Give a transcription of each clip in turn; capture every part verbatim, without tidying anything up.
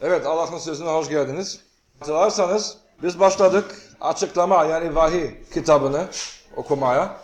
Evet, Allah'ın sözüne hoş geldiniz. Hatırlarsanız biz başladık açıklama yani vahiy kitabını okumaya.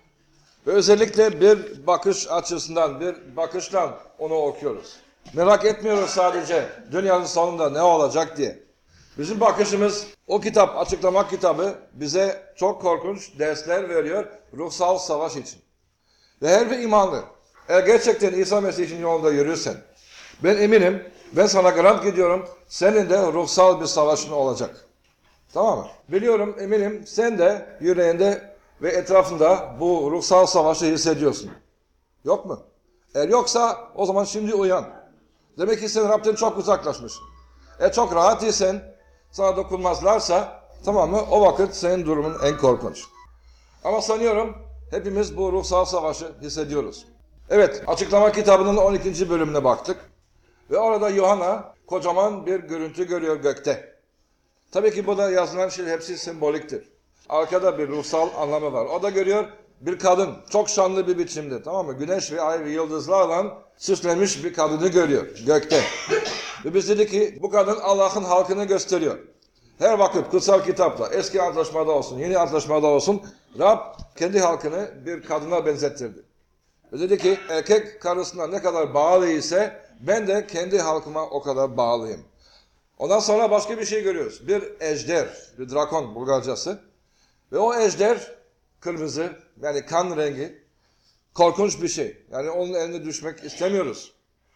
Ve özellikle bir bakış açısından, bir bakıştan onu okuyoruz. Merak etmiyoruz sadece dünyanın sonunda ne olacak diye. Bizim bakışımız o kitap, açıklama kitabı bize çok korkunç dersler veriyor ruhsal savaş için. Ve her bir imanlı eğer gerçekten İsa Mesih'in yolunda yürürsen, ben eminim, ben sana garant gidiyorum, senin de ruhsal bir savaşın olacak. Tamam mı? Biliyorum, eminim sen de yüreğinde ve etrafında bu ruhsal savaşı hissediyorsun. Yok mu? Eğer yoksa o zaman şimdi uyan. Demek ki sen Rab'den çok uzaklaşmışsın. Eğer çok rahat isen, sana dokunmazlarsa, tamam mı? O vakit senin durumun en korkunç. Ama sanıyorum hepimiz bu ruhsal savaşı hissediyoruz. Evet, açıklama kitabının on ikinci bölümüne baktık. Ve orada Yuhanna kocaman bir görüntü görüyor gökte. Tabii ki burada yazılan şey hepsi semboliktir. Arkada bir ruhsal anlamı var. O da görüyor bir kadın çok şanlı bir biçimde, tamam mı? Güneş ve ay ve yıldızlarla süslenmiş bir kadını görüyor gökte. Ve biz dedik ki bu kadın Allah'ın halkını gösteriyor. Her vakit kutsal kitapta, eski antlaşmada olsun, yeni antlaşmada olsun, Rab kendi halkını bir kadına benzettirdi. Ve dedi ki erkek karısına ne kadar bağlı ise ben de kendi halkıma o kadar bağlıyım. Ondan sonra başka bir şey görüyoruz. Bir ejder, bir drakon Bulgarcası. Ve o ejder kırmızı, yani kan rengi, korkunç bir şey. Yani onun eline düşmek istemiyoruz.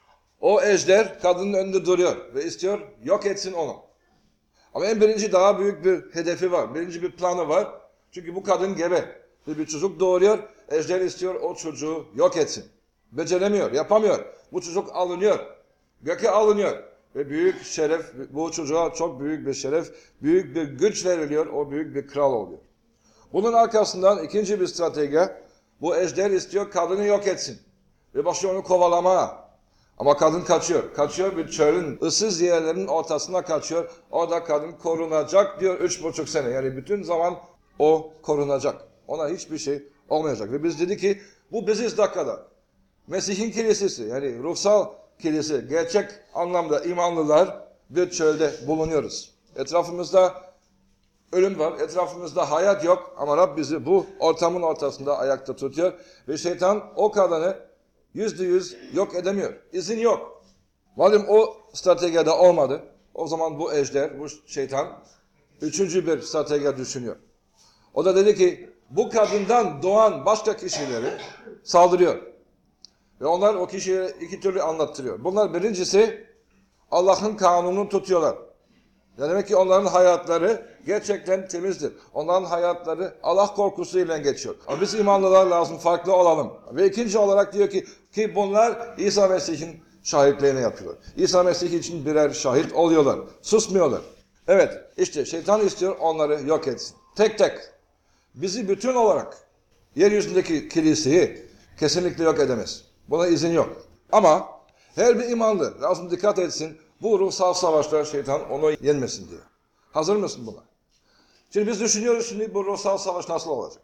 O ejder kadının önünde duruyor ve istiyor yok etsin onu. Ama en birinci daha büyük bir hedefi var. Birinci bir planı var. Çünkü bu kadın gebe. Bir, bir çocuk doğuruyor. Ejder istiyor o çocuğu yok etsin. Beceremiyor, yapamıyor. Bu çocuk alınıyor. Göke alınıyor. Ve büyük şeref, bu çocuğa çok büyük bir şeref, büyük bir güç veriliyor. O büyük bir kral oluyor. Bunun arkasından ikinci bir strateji. Bu ejder istiyor kadını yok etsin. Ve başlıyor onu kovalamaya. Ama kadın kaçıyor. Kaçıyor bir çölün ıssız yerlerinin ortasına kaçıyor. Orada kadın korunacak diyor üç buçuk sene. Yani bütün zaman o korunacak. Ona hiçbir şey olmayacak. Ve biz dedik ki bu biziz dakikada. Mesih'in kilisesi yani ruhsal kilise, gerçek anlamda imanlılar bir çölde bulunuyoruz. Etrafımızda ölüm var, etrafımızda hayat yok ama Rab bizi bu ortamın ortasında ayakta tutuyor. Ve şeytan o kadını yüzde yüz yok edemiyor. İzin yok. Madem o stratejide olmadı, o zaman bu ejder, bu şeytan üçüncü bir strateji düşünüyor. O da dedi ki bu kadından doğan başka kişileri saldırıyor. Ve onlar o kişiye iki türlü anlattırıyor. Bunlar birincisi Allah'ın kanununu tutuyorlar. Yani demek ki onların hayatları gerçekten temizdir. Onların hayatları Allah korkusuyla geçiyor. Ama biz imanlılar lazım farklı olalım. Ve ikinci olarak diyor ki ki bunlar İsa Mesih'in şahitliğini yapıyorlar. İsa Mesih için birer şahit oluyorlar. Susmuyorlar. Evet işte şeytan istiyor onları yok etsin. Tek tek. Bizi bütün olarak yeryüzündeki kiliseyi kesinlikle yok edemez. Buna izin yok. Ama her bir imanlı lazım dikkat etsin. Bu ruhsal savaşta şeytan onu yenmesin diye. Hazır mısın buna? Şimdi biz düşünüyoruz şimdi bu ruhsal savaş nasıl olacak?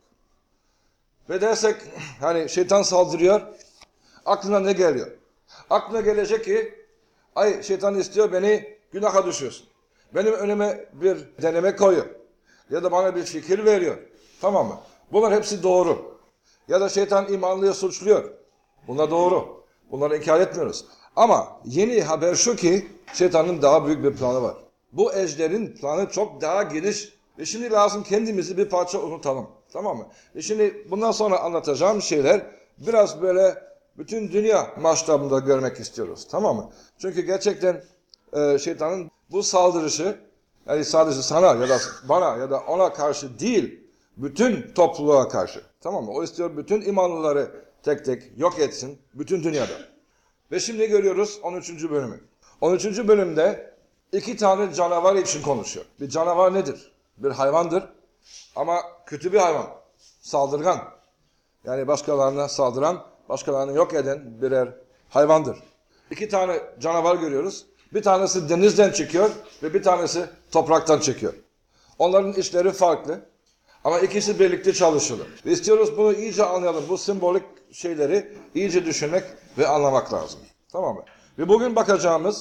Ve dersek hani şeytan saldırıyor. Aklına ne geliyor? Aklına gelecek ki ay şeytan istiyor beni günaha düşürsün. Benim önüme bir deneme koyuyor. Ya da bana bir fikir veriyor. Tamam mı? Bunlar hepsi doğru. Ya da şeytan imanlıyı suçluyor. Bunlar doğru. Bunları inkar etmiyoruz. Ama yeni haber şu ki şeytanın daha büyük bir planı var. Bu ejderin planı çok daha geniş. Ve şimdi lazım kendimizi bir parça unutalım. Tamam mı? Ve şimdi bundan sonra anlatacağım şeyler biraz böyle bütün dünya maçlarında görmek istiyoruz. Tamam mı? Çünkü gerçekten e, şeytanın bu saldırışı yani sadece sana ya da bana ya da ona karşı değil, bütün topluluğa karşı. Tamam mı? O istiyor bütün imanlıları tek tek yok etsin bütün dünyada. Ve şimdi görüyoruz on üçüncü bölümü. on üçüncü bölümde iki tane canavar için konuşuyor. Bir canavar nedir? Bir hayvandır ama kötü bir hayvan. Saldırgan. Yani başkalarına saldıran, başkalarını yok eden birer hayvandır. İki tane canavar görüyoruz. Bir tanesi denizden çıkıyor ve bir tanesi topraktan çıkıyor. Onların işleri farklı. Ama ikisi birlikte çalışıyorlar. Ve istiyoruz bunu iyice anlayalım. Bu sembolik şeyleri iyice düşünmek ve anlamak lazım. Tamam mı? Ve bugün bakacağımız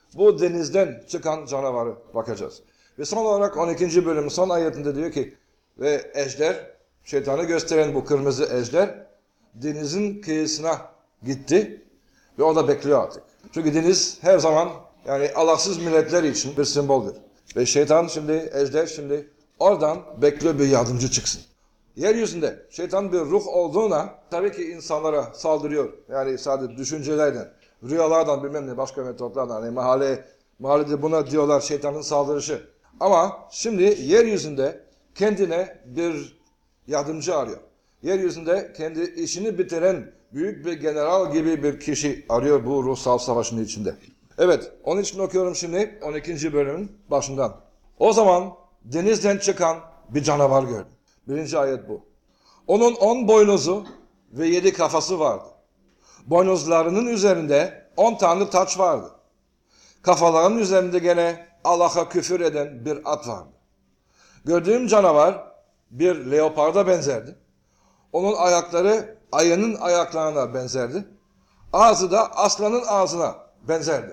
bu denizden çıkan canavarı bakacağız. Ve son olarak on ikinci bölümün son ayetinde diyor ki ve ejder, şeytanı gösteren bu kırmızı ejder denizin kıyısına gitti ve orada bekliyor artık. Çünkü deniz her zaman yani Allahsız milletler için bir semboldür. Ve şeytan şimdi, ejder şimdi oradan bekliyor bir yardımcı çıksın. Yeryüzünde şeytan bir ruh olduğuna tabii ki insanlara saldırıyor. Yani sadece düşüncelerden, rüyalardan bilmem ne başka metotlardan. Yani mahalle, mahallede buna diyorlar şeytanın saldırışı. Ama şimdi yeryüzünde kendine bir yardımcı arıyor. Yeryüzünde kendi işini bitiren büyük bir general gibi bir kişi arıyor bu ruhsal savaşın içinde. Evet, onun için okuyorum şimdi on ikinci bölümün başından. O zaman denizden çıkan bir canavar gördüm. Birinci ayet bu. Onun on boynuzu ve yedi kafası vardı. Boynuzlarının üzerinde on tane taç vardı. Kafalarının üzerinde gene Allah'a küfür eden bir at vardı. Gördüğüm canavar bir leoparda benzerdi. Onun ayakları ayının ayaklarına benzerdi. Ağzı da aslanın ağzına benzerdi.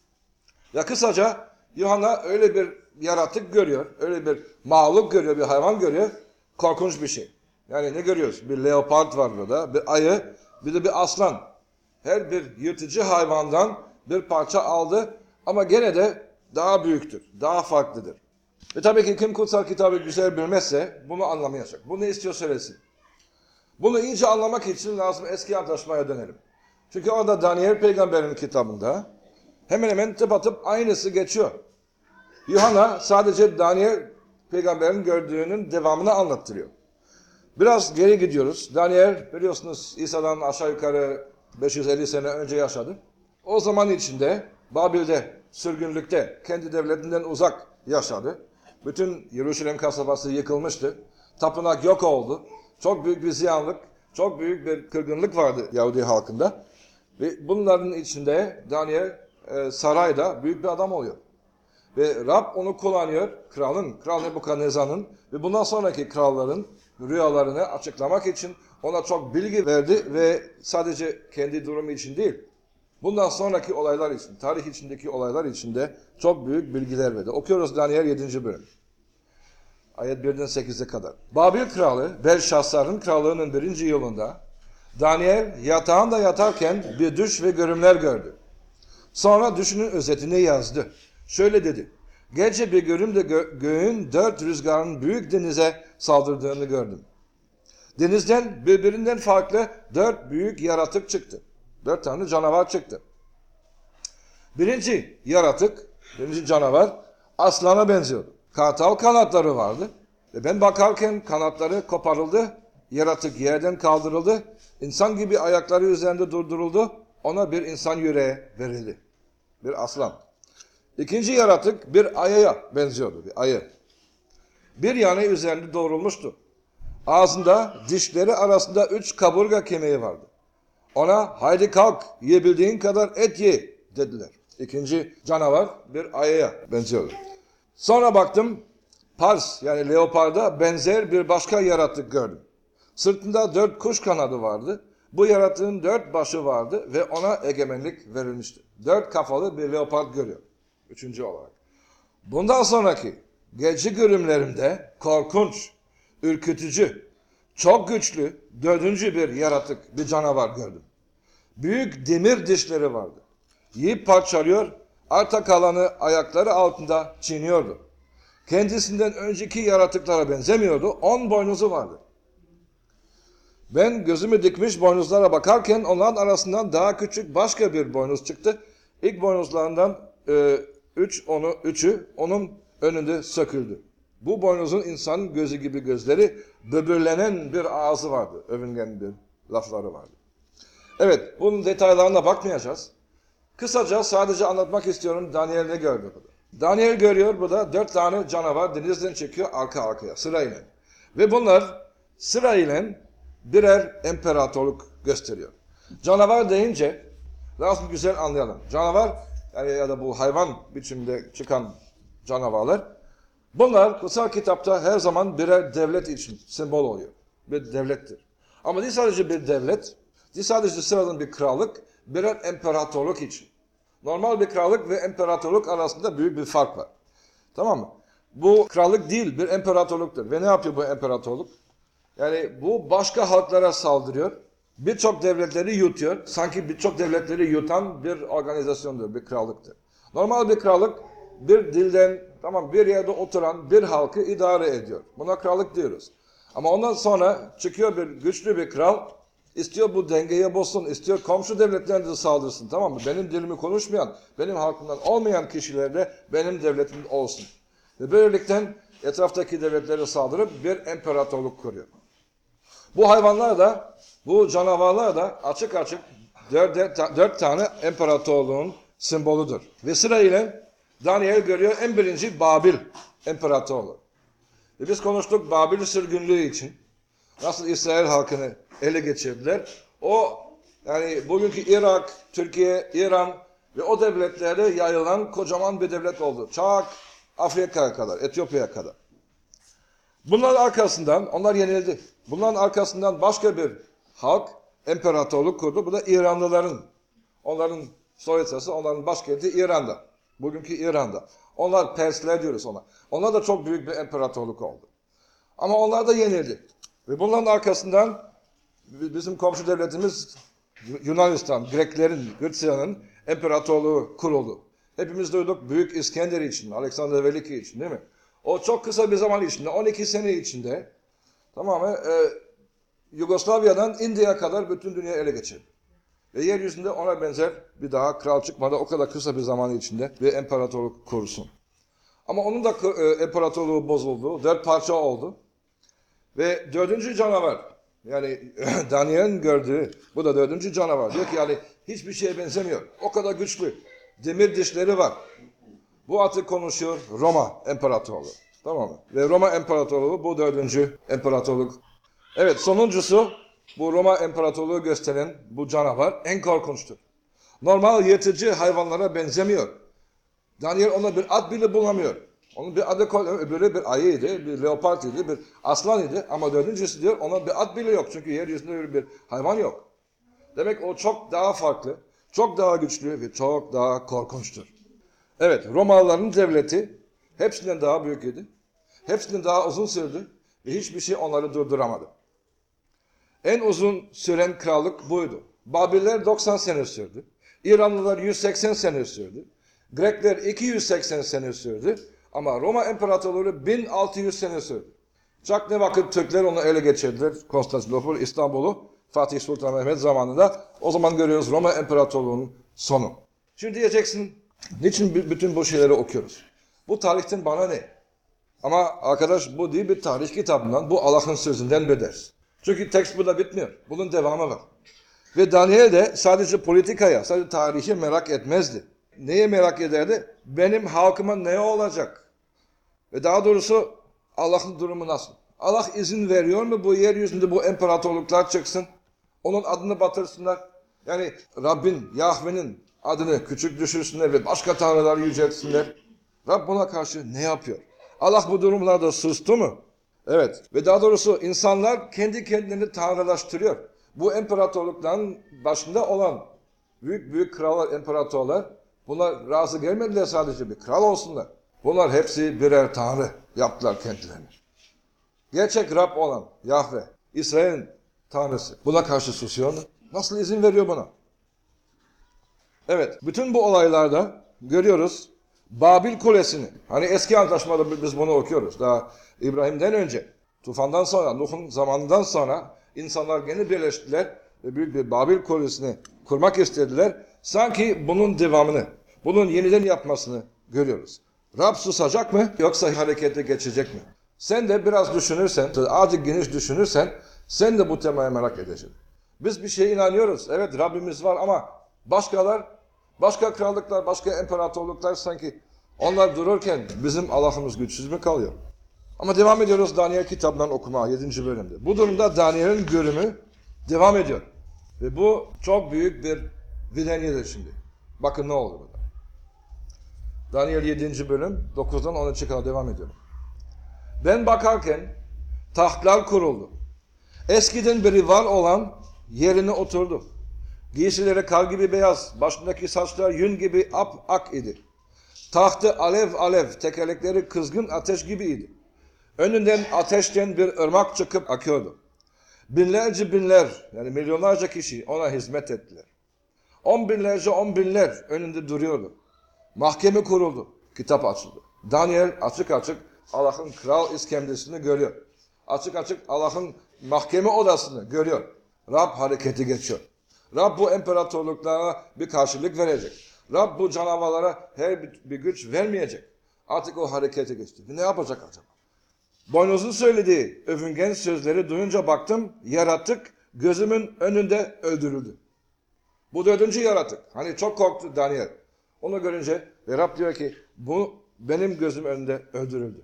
Ya kısaca Yuhanna öyle bir yaratık görüyor, öyle bir mağlup görüyor, bir hayvan görüyor. Korkunç bir şey. Yani ne görüyoruz? Bir leopard var burada, bir ayı, bir de bir aslan. Her bir yırtıcı hayvandan bir parça aldı ama gene de daha büyüktür, daha farklıdır. Ve tabii ki kim kutsal kitabı güzel bilmezse bunu anlamayacak. Bu ne istiyor söylesin. Bunu iyice anlamak için lazım eski antlaşmaya dönelim. Çünkü orada Daniel peygamberin kitabında hemen hemen tıpatıp aynısı geçiyor. Yuhanna sadece Daniel peygamberin gördüğünün devamını anlattırıyor. Biraz geri gidiyoruz. Daniel biliyorsunuz İsa'dan aşağı yukarı beş yüz elli sene önce yaşadı. O zaman içinde Babil'de, sürgünlükte, kendi devletinden uzak yaşadı. Bütün Yeruşalim kasabası yıkılmıştı. Tapınak yok oldu. Çok büyük bir ziyanlık, çok büyük bir kırgınlık vardı Yahudi halkında. Ve bunların içinde Daniel e, sarayda büyük bir adam oluyor. Ve Rab onu kullanıyor, kralın, Kral Nebukadnezar'ın ve bundan sonraki kralların rüyalarını açıklamak için ona çok bilgi verdi ve sadece kendi durumu için değil, bundan sonraki olaylar için, tarih içindeki olaylar için de çok büyük bilgiler verdi. Okuyoruz Daniel yedinci bölüm. Ayet birden sekize kadar. Babil kralı Belşassar'ın krallığının birinci yılında Daniel yatağında yatarken bir düş ve görümler gördü. Sonra düşünün özetini yazdı. Şöyle dedi. Gece bir görümde gö göğün dört rüzgarın büyük denize saldırdığını gördüm. Denizden birbirinden farklı dört büyük yaratık çıktı. Dört tane canavar çıktı. Birinci yaratık, birinci canavar aslana benziyordu. Kartal kanatları vardı. Ve ben bakarken kanatları koparıldı. Yaratık yerden kaldırıldı. İnsan gibi ayakları üzerinde durduruldu. Ona bir insan yüreği verildi. Bir aslan. İkinci yaratık bir ayıya benziyordu. Bir ayı. Bir yanı üzerinde doğrulmuştu. Ağzında dişleri arasında üç kaburga kemiği vardı. Ona haydi kalk yiyebildiğin kadar et ye dediler. İkinci canavar bir ayıya benziyordu. Sonra baktım pars yani leoparda benzer bir başka yaratık gördüm. Sırtında dört kuş kanadı vardı. Bu yaratığın dört başı vardı ve ona egemenlik verilmişti. Dört kafalı bir leopard görüyor. Üçüncü olarak. Bundan sonraki gece görümlerimde korkunç, ürkütücü, çok güçlü dördüncü bir yaratık, bir canavar gördüm. Büyük demir dişleri vardı. Yiyip parçalıyor, arta kalanı ayakları altında çiğniyordu. Kendisinden önceki yaratıklara benzemiyordu, on boynuzu vardı. Ben gözümü dikmiş boynuzlara bakarken onların arasından daha küçük başka bir boynuz çıktı. İlk boynuzlarından e, üç, onu, üçü onun önünde söküldü. Bu boynuzun insanın gözü gibi gözleri, böbürlenen bir ağzı vardı. Övüngen bir lafları vardı. Evet, bunun detaylarına bakmayacağız. Kısaca sadece anlatmak istiyorum Daniel ne gördü burada. Daniel görüyor burada dört tane canavar denizden çekiyor arka arkaya sırayla. Ve bunlar sırayla birer imparatorluk gösteriyor. Canavar deyince lazım güzel anlayalım. Canavar yani ya da bu hayvan biçimde çıkan canavarlar bunlar kutsal kitapta her zaman birer devlet için sembol oluyor. Bir devlettir. Ama değil sadece bir devlet, değil sadece sıradan bir krallık, birer imparatorluk için. Normal bir krallık ve imparatorluk arasında büyük bir fark var. Tamam mı? Bu krallık değil, bir imparatorluktur. Ve ne yapıyor bu imparatorluk? Yani bu başka halklara saldırıyor. Birçok devletleri yutuyor. Sanki birçok devletleri yutan bir organizasyondur, bir krallıktır. Normal bir krallık bir dilden, tamam, bir yerde oturan bir halkı idare ediyor. Buna krallık diyoruz. Ama ondan sonra çıkıyor bir güçlü bir kral, istiyor bu dengeyi bozsun, istiyor komşu devletlerine de saldırsın, tamam mı? Benim dilimi konuşmayan, benim halkımdan olmayan kişiler de benim devletim olsun. Ve böylelikle etraftaki devletlere saldırıp bir imparatorluk kuruyor. Bu hayvanlar da, bu canavarlar da açık açık dört, dört tane imparatorluğun sembolüdür. Ve sırayla Daniel görüyor en birinci Babil imparatorluğu. Ve biz konuştuk Babil sürgünlüğü için. Nasıl İsrail halkını ele geçirdiler. O yani bugünkü Irak, Türkiye, İran ve o devletlerde yayılan kocaman bir devlet oldu. Çak Afrika'ya kadar, Etiyopya'ya kadar. Bunların arkasından onlar yenildi. Bunların arkasından başka bir halk imparatorluk kurdu. Bu da İranlıların. Onların soyadası, onların başkenti İran'da. Bugünkü İran'da. Onlar Persler diyoruz ona. Onlar da çok büyük bir imparatorluk oldu. Ama onlar da yenildi. Ve bunların arkasından bizim komşu devletimiz Yunanistan, Greklerin, Gırtsya'nın imparatorluğu kuruldu. Hepimiz duyduk Büyük İskender için, Alexander Veliki için, değil mi? O çok kısa bir zaman içinde, on iki sene içinde tamamen e, Yugoslavya'dan India'ya kadar bütün dünyayı ele geçirdi. Ve yeryüzünde ona benzer bir daha kral çıkmadı o kadar kısa bir zaman içinde bir imparatorluk kursun. Ama onun da e, imparatorluğu bozuldu, dört parça oldu. Ve dördüncü canavar, yani Daniel'in gördüğü, bu da dördüncü canavar. Diyor ki yani hiçbir şeye benzemiyor. O kadar güçlü. Demir dişleri var. Bu artık konuşuyor Roma İmparatorluğu. Tamam mı? Ve Roma İmparatorluğu bu dördüncü imparatorluk. Evet, sonuncusu bu Roma İmparatorluğu gösteren bu canavar en korkunçtur. Normal yırtıcı hayvanlara benzemiyor. Daniel ona bir ad bile bulamıyor. Onun bir adı öbürü bir ayıydı, bir leopardıydı, bir aslanıydı. Ama dördüncüsü diyor ona bir ad bile yok. Çünkü yeryüzünde öyle bir hayvan yok. Demek o çok daha farklı, çok daha güçlü ve çok daha korkunçtur. Evet, Romalıların devleti hepsinden daha büyük idi. Hepsinden daha uzun sürdü ve hiçbir şey onları durduramadı. En uzun süren krallık buydu. Babiller doksan sene sürdü. İranlılar yüz seksen sene sürdü. Grekler iki yüz seksen sene sürdü. Ama Roma İmparatorluğu bin altı yüz sene sürdü. Çak ne vakit Türkler onu ele geçirdiler. Konstantinopol, İstanbul'u Fatih Sultan Mehmet zamanında. O zaman görüyoruz Roma İmparatorluğu'nun sonu. Şimdi diyeceksin, niçin bütün bu şeyleri okuyoruz? Bu tarihten bana ne? Ama arkadaş bu değil bir tarih kitabından, bu Allah'ın sözünden bir ders. Çünkü tekst burada bitmiyor. Bunun devamı var. Ve Daniel de sadece politikaya, sadece tarihi merak etmezdi. Neye merak ederdi? Benim halkıma ne olacak? Ve daha doğrusu Allah'ın durumu nasıl? Allah izin veriyor mu bu yeryüzünde bu imparatorluklar çıksın? Onun adını batırsınlar. Yani Rabbin, Yahve'nin adını küçük düşürsünler ve başka tanrıları yüceltsinler. Rab buna karşı ne yapıyor? Allah bu durumlarda sustu mu? Evet. Ve daha doğrusu insanlar kendi kendilerini tanrılaştırıyor. Bu imparatorlukların başında olan büyük büyük krallar, imparatorlar bunlar razı gelmediler sadece bir kral olsunlar. Bunlar hepsi birer tanrı yaptılar kendilerini. Gerçek Rab olan Yahve, İsrail'in tanrısı buna karşı susuyor mu? Nasıl izin veriyor buna? Evet, bütün bu olaylarda görüyoruz Babil Kulesi'ni. Hani eski antlaşmada biz bunu okuyoruz. Daha İbrahim'den önce, tufandan sonra, Nuh'un zamanından sonra insanlar gene birleştiler ve büyük bir Babil Kulesi'ni kurmak istediler. Sanki bunun devamını, bunun yeniden yapmasını görüyoruz. Rab susacak mı yoksa harekete geçecek mi? Sen de biraz düşünürsen, azıcık geniş düşünürsen sen de bu temaya merak edeceksin. Biz bir şeye inanıyoruz. Evet Rabbimiz var ama başkalar, başka krallıklar, başka imparatorluklar sanki onlar dururken bizim Allah'ımız güçsüz mü kalıyor? Ama devam ediyoruz Daniel kitabından okumaya yedinci bölümde. Bu durumda Daniel'in görümü devam ediyor. Ve bu çok büyük bir vidaniyedir şimdi. Bakın ne oldu burada. Daniel yedinci bölüm dokuzdan ona çıkar devam ediyorum. Ben bakarken tahtlar kuruldu. Eskiden beri var olan yerine oturdu. Giysileri kar gibi beyaz, başındaki saçlar yün gibi ap-ak idi. Tahtı alev alev, tekerlekleri kızgın ateş gibiydi. Önünden ateşten bir ırmak çıkıp akıyordu. Binlerce binler, yani milyonlarca kişi ona hizmet ettiler. On binlerce on binler önünde duruyordu. Mahkeme kuruldu, kitap açıldı. Daniel açık açık Allah'ın kral iskemlesini görüyor. Açık açık Allah'ın mahkeme odasını görüyor. Rab hareketi geçiyor. Rab bu imparatorluklara bir karşılık verecek. Rab bu canavarlara her bir, bir güç vermeyecek. Artık o harekete geçti. Ne yapacak acaba? Boynuz'un söylediği övüngen sözleri duyunca baktım, yaratık gözümün önünde öldürüldü. Bu dördüncü yaratık. Hani çok korktu Daniel. Onu görünce ve Rab diyor ki bu benim gözüm önünde öldürüldü.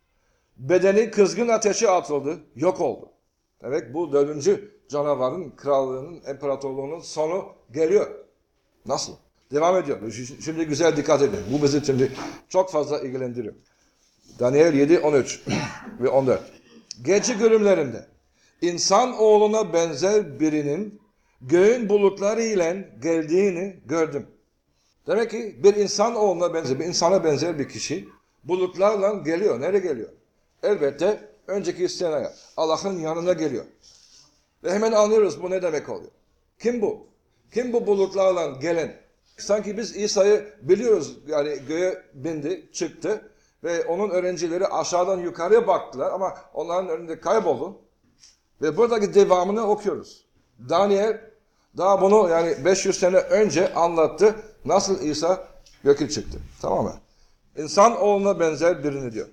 Bedeni kızgın ateşe atıldı, yok oldu. Evet, bu dördüncü canavarın, krallığının, imparatorluğunun sonu geliyor. Nasıl? Devam ediyor. Şimdi güzel dikkat edin. Bu bizi şimdi çok fazla ilgilendiriyor. Daniel yedi, on üç ve on dört. Gece görümlerinde insan oğluna benzer birinin göğün bulutları ile geldiğini gördüm. Demek ki bir insan oğluna benzer, bir insana benzer bir kişi bulutlarla geliyor. Nereye geliyor? Elbette önceki senaryo. Allah'ın yanına geliyor. Ve hemen anlıyoruz bu ne demek oluyor. Kim bu? Kim bu bulutlarla gelen? Sanki biz İsa'yı biliyoruz. Yani göğe bindi, çıktı ve onun öğrencileri aşağıdan yukarıya baktılar ama onların önünde kayboldu. Ve buradaki devamını okuyoruz. Daniel daha bunu yani beş yüz sene önce anlattı. Nasıl İsa göke çıktı. Tamam mı? İnsan oğluna benzer birini diyor.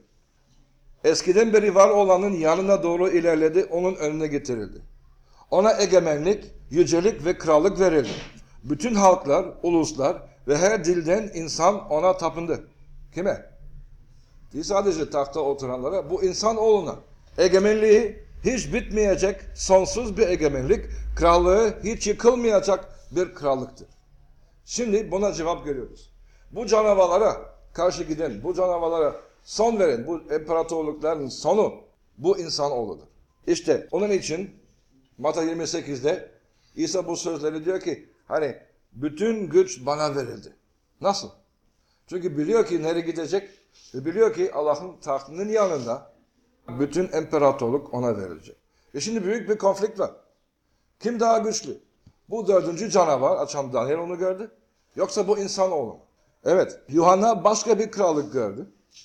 Eskiden beri var olanın yanına doğru ilerledi, onun önüne getirildi. Ona egemenlik, yücelik ve krallık verildi. Bütün halklar, uluslar ve her dilden insan ona tapındı. Kime? Değil sadece tahta oturanlara, bu insan oğluna. Egemenliği hiç bitmeyecek, sonsuz bir egemenlik, krallığı hiç yıkılmayacak bir krallıktır. Şimdi buna cevap görüyoruz. Bu canavarlara karşı giden, bu canavarlara son veren, bu imparatorlukların sonu bu insanoğludur. İşte onun için Matta yirmi sekizde İsa bu sözleri diyor ki hani bütün güç bana verildi. Nasıl? Çünkü biliyor ki nereye gidecek ve biliyor ki Allah'ın tahtının yanında bütün imparatorluk ona verilecek. Ve şimdi büyük bir konflikt var. Kim daha güçlü? Bu dördüncü canavar, açan Daniel onu gördü. Yoksa bu insanoğlu mu? Evet, Yuhanna başka bir krallık gördü.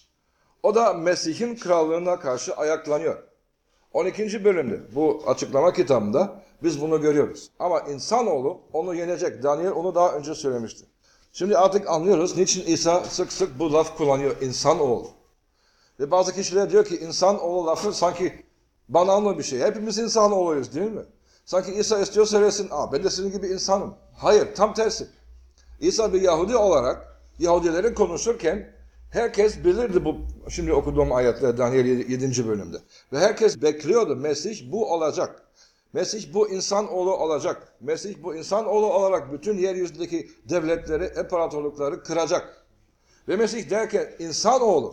O da Mesih'in krallığına karşı ayaklanıyor. on ikinci bölümde bu açıklama kitabında biz bunu görüyoruz. Ama insanoğlu onu yenecek. Daniel onu daha önce söylemişti. Şimdi artık anlıyoruz niçin İsa sık sık bu laf kullanıyor, insanoğlu. Ve bazı kişiler diyor ki insanoğlu lafı sanki banal bir şey. Hepimiz insanoğluyuz değil mi? Sanki İsa istiyor söylesin, aa ben de sizin gibi insanım. Hayır, tam tersi. İsa bir Yahudi olarak Yahudilerin konuşurken herkes bilirdi bu şimdi okuduğum ayetler Daniel yedinci bölümde. Ve herkes bekliyordu Mesih bu olacak. Mesih bu insanoğlu olacak. Mesih bu insanoğlu olarak bütün yeryüzündeki devletleri, imparatorlukları kıracak. Ve Mesih derken insanoğlu.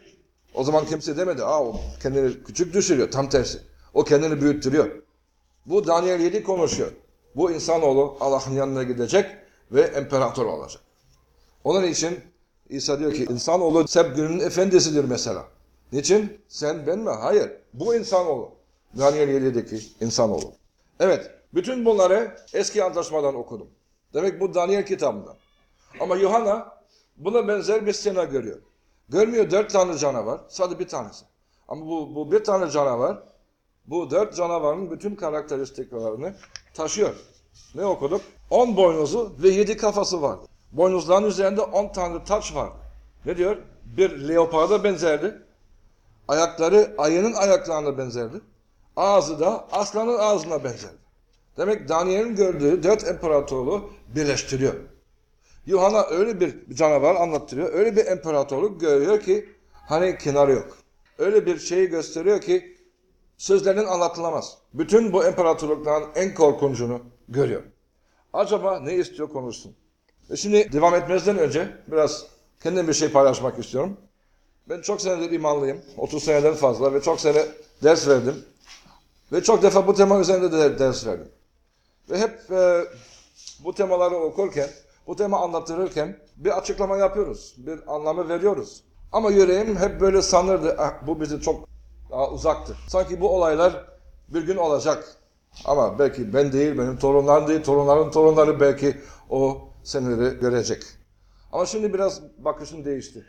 O zaman kimse demedi, aa o kendini küçük düşürüyor. Tam tersi. O kendini büyüttürüyor. Bu Daniel yedi konuşuyor. Bu insanoğlu Allah'ın yanına gidecek ve imparator olacak. Onun için İsa diyor ki insanoğlu hep günün efendisidir mesela. Niçin? Sen ben mi? Hayır. Bu insanoğlu. Daniel yedideki insanoğlu. Evet. Bütün bunları eski antlaşmadan okudum. Demek bu Daniel kitabından. Ama Yuhanna buna benzer bir senaryo görüyor. Görmüyor dört tane canavar. Sadece bir tanesi. Ama bu, bu bir tane canavar bu dört canavarın bütün karakteristiklerini taşıyor. Ne okuduk? On boynuzu ve yedi kafası vardı. Boynuzların üzerinde on tane taç vardı. Ne diyor? Bir leoparda benzerdi. Ayakları ayının ayaklarına benzerdi. Ağzı da aslanın ağzına benzerdi. Demek Daniel'in gördüğü dört imparatorluğu birleştiriyor. Yuhanna öyle bir canavar anlattırıyor. Öyle bir imparatorluk görüyor ki hani kenarı yok. Öyle bir şeyi gösteriyor ki sözlerinin anlatılamaz. Bütün bu imparatorlukların en korkuncunu görüyor. Acaba ne istiyor konuşsun. Ve şimdi devam etmezden önce biraz kendim bir şey paylaşmak istiyorum. Ben çok senedir imanlıyım. otuz seneden fazla ve çok sene ders verdim. Ve çok defa bu tema üzerinde de ders verdim. Ve hep e, bu temaları okurken, bu tema anlatılırken bir açıklama yapıyoruz. Bir anlamı veriyoruz. Ama yüreğim hep böyle sanırdı, ah, bu bizi çok daha uzaktır. Sanki bu olaylar bir gün olacak. Ama belki ben değil, benim torunlarım değil, torunların torunları belki o seneleri görecek. Ama şimdi biraz bakışım değişti.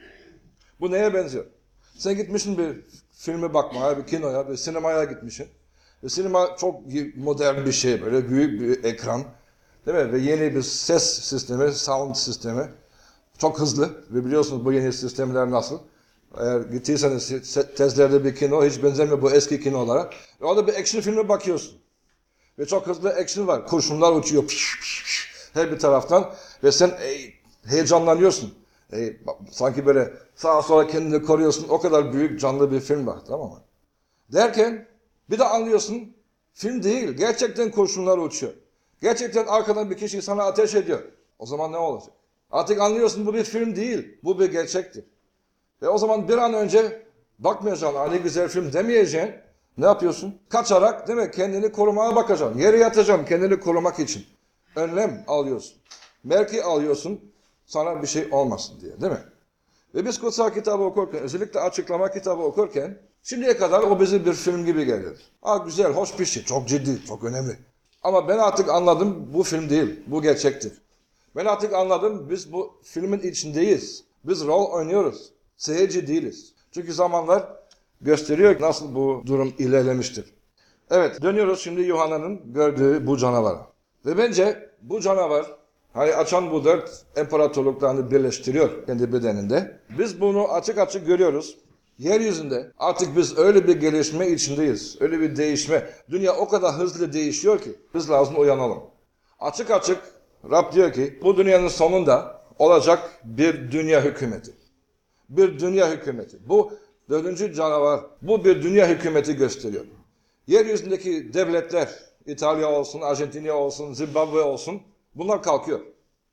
Bu neye benziyor? Sen gitmişsin bir filme bakmaya, bir kinoya, bir sinemaya gitmişsin. Ve sinema çok modern bir şey, böyle büyük bir ekran. Değil mi? Ve yeni bir ses sistemi, sound sistemi. Çok hızlı. Ve biliyorsunuz bu yeni sistemler nasıl. Eğer gittiyseniz tezlerde bir kino hiç benzemiyor bu eski kinolara. Ve orada bir action filme bakıyorsun. Ve çok hızlı action var. Kurşunlar uçuyor. Piş, piş, piş, her bir taraftan. Ve sen ey, heyecanlanıyorsun. Ey, sanki böyle sağa sola kendini koruyorsun. O kadar büyük canlı bir film var. Tamam mı? Derken bir de anlıyorsun. Film değil. Gerçekten kurşunlar uçuyor. Gerçekten arkadan bir kişi sana ateş ediyor. O zaman ne olacak? Artık anlıyorsun bu bir film değil. Bu bir gerçektir. Ve o zaman bir an önce bakmayacaksın. Ne güzel film demeyeceksin. Ne yapıyorsun? Kaçarak değil mi? Kendini korumaya bakacaksın. Yere yatacaksın kendini korumak için. Önlem alıyorsun. Mevki alıyorsun. Sana bir şey olmasın diye değil mi? Ve biz kutsal kitabı okurken, özellikle açıklama kitabı okurken şimdiye kadar o bize bir film gibi gelir. Ha güzel, hoş bir şey. Çok ciddi, çok önemli. Ama ben artık anladım bu film değil. Bu gerçektir. Ben artık anladım biz bu filmin içindeyiz. Biz rol oynuyoruz. Seyirci değiliz. Çünkü zamanlar gösteriyor nasıl bu durum ilerlemiştir. Evet, dönüyoruz şimdi Yuhanna'nın gördüğü bu canavara. Ve bence bu canavar, hani açan bu dört imparatorluklarını birleştiriyor kendi bedeninde. Biz bunu açık açık görüyoruz. Yeryüzünde artık biz öyle bir gelişme içindeyiz. Öyle bir değişme. Dünya o kadar hızlı değişiyor ki biz lazım uyanalım. Açık açık Rab diyor ki bu dünyanın sonunda olacak bir dünya hükümeti. Bir dünya hükümeti. Bu dördüncü canavar, bu bir dünya hükümeti gösteriyor. Yeryüzündeki devletler, İtalya olsun, Arjantin olsun, Zimbabwe olsun, bunlar kalkıyor.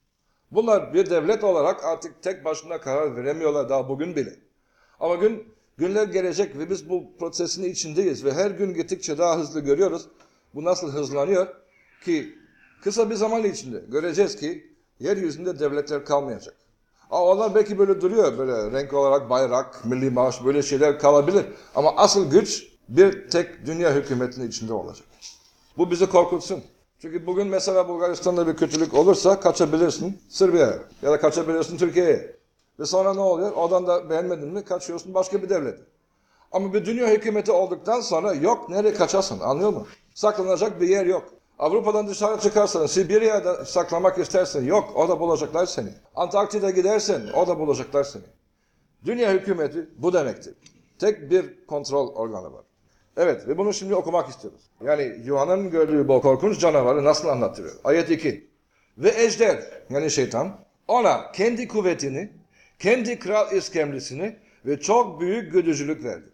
Bunlar bir devlet olarak artık tek başına karar veremiyorlar daha bugün bile. Ama gün günler gelecek ve biz bu prosesin içindeyiz ve her gün gittikçe daha hızlı görüyoruz. Bu nasıl hızlanıyor ki kısa bir zaman içinde göreceğiz ki yeryüzünde devletler kalmayacak. Aa, onlar belki böyle duruyor, böyle renk olarak bayrak, milli marş böyle şeyler kalabilir. Ama asıl güç bir tek dünya hükümetinin içinde olacak. Bu bizi korkutsun. Çünkü bugün mesela Bulgaristan'da bir kötülük olursa kaçabilirsin Sırbia'ya ya da kaçabilirsin Türkiye'ye. Ve sonra ne oluyor? Oradan da beğenmedin mi kaçıyorsun başka bir devlete. Ama bir dünya hükümeti olduktan sonra yok nereye kaçasın anlıyor musun? Saklanacak bir yer yok. Avrupa'dan dışarı çıkarsan, Sibirya'da saklamak istersen yok orada bulacaklar seni. Antarktika'ya gidersen orada bulacaklar seni. Dünya hükümeti bu demektir. Tek bir kontrol organı var. Evet ve bunu şimdi okumak istiyoruz. Yani Yuhanna'nın gördüğü bu korkunç canavarı nasıl anlatılıyor? Ayet iki. Ve ejder yani şeytan ona kendi kuvvetini, kendi kral iskemlisini ve çok büyük güdücülük verdi.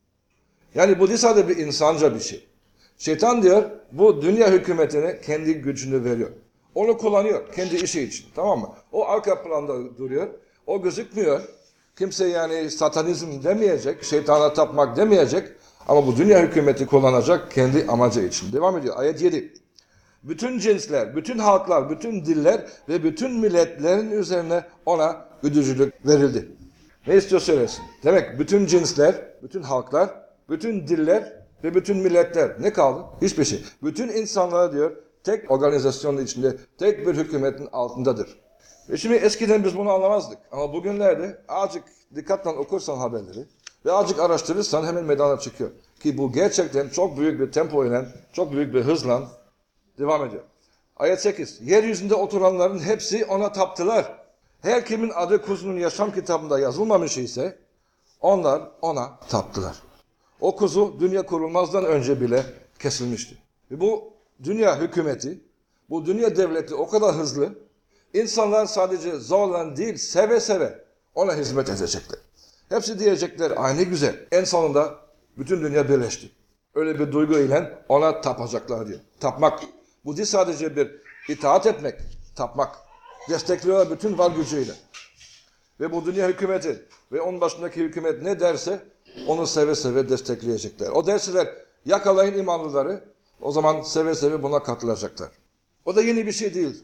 Yani bu sadece bir insanca bir şey. Şeytan diyor bu dünya hükümetine kendi gücünü veriyor. Onu kullanıyor kendi işi için tamam mı? O arka planda duruyor. O gözükmüyor. Kimse yani satanizm demeyecek, şeytana tapmak demeyecek. Ama bu dünya hükümeti kullanacak kendi amacı için. Devam ediyor. Ayet yedi. Bütün cinsler, bütün halklar, bütün diller ve bütün milletlerin üzerine ona güdücülük verildi. Ne istiyor söylesin? Demek bütün cinsler, bütün halklar, bütün diller ve bütün milletler ne kaldı? Hiçbir şey. Bütün insanlar diyor tek organizasyonun içinde, tek bir hükümetin altındadır. Ve şimdi eskiden biz bunu anlamazdık. Ama bugünlerde azıcık dikkatle okursan haberleri ve azıcık araştırırsan hemen meydana çıkıyor. Ki bu gerçekten çok büyük bir tempo ile, çok büyük bir hızla devam ediyor. Ayet sekiz. Yeryüzünde oturanların hepsi ona taptılar. Her kimin adı kuzunun yaşam kitabında yazılmamış ise onlar ona taptılar. O kuzu dünya kurulmazdan önce bile kesilmişti. Ve bu dünya hükümeti, bu dünya devleti o kadar hızlı, insanlar sadece zorla değil, seve seve ona hizmet edecekler. Hepsi diyecekler, ay ne güzel. En sonunda bütün dünya birleşti. Öyle bir duygu ile ona tapacaklar diyor. Tapmak. Bu değil sadece bir itaat etmek, tapmak. Destekliyorlar bütün var gücüyle. Ve bu dünya hükümeti ve onun başındaki hükümet ne derse onu seve seve destekleyecekler. O derseler yakalayın imanlıları, o zaman seve seve buna katılacaklar. O da yeni bir şey değil.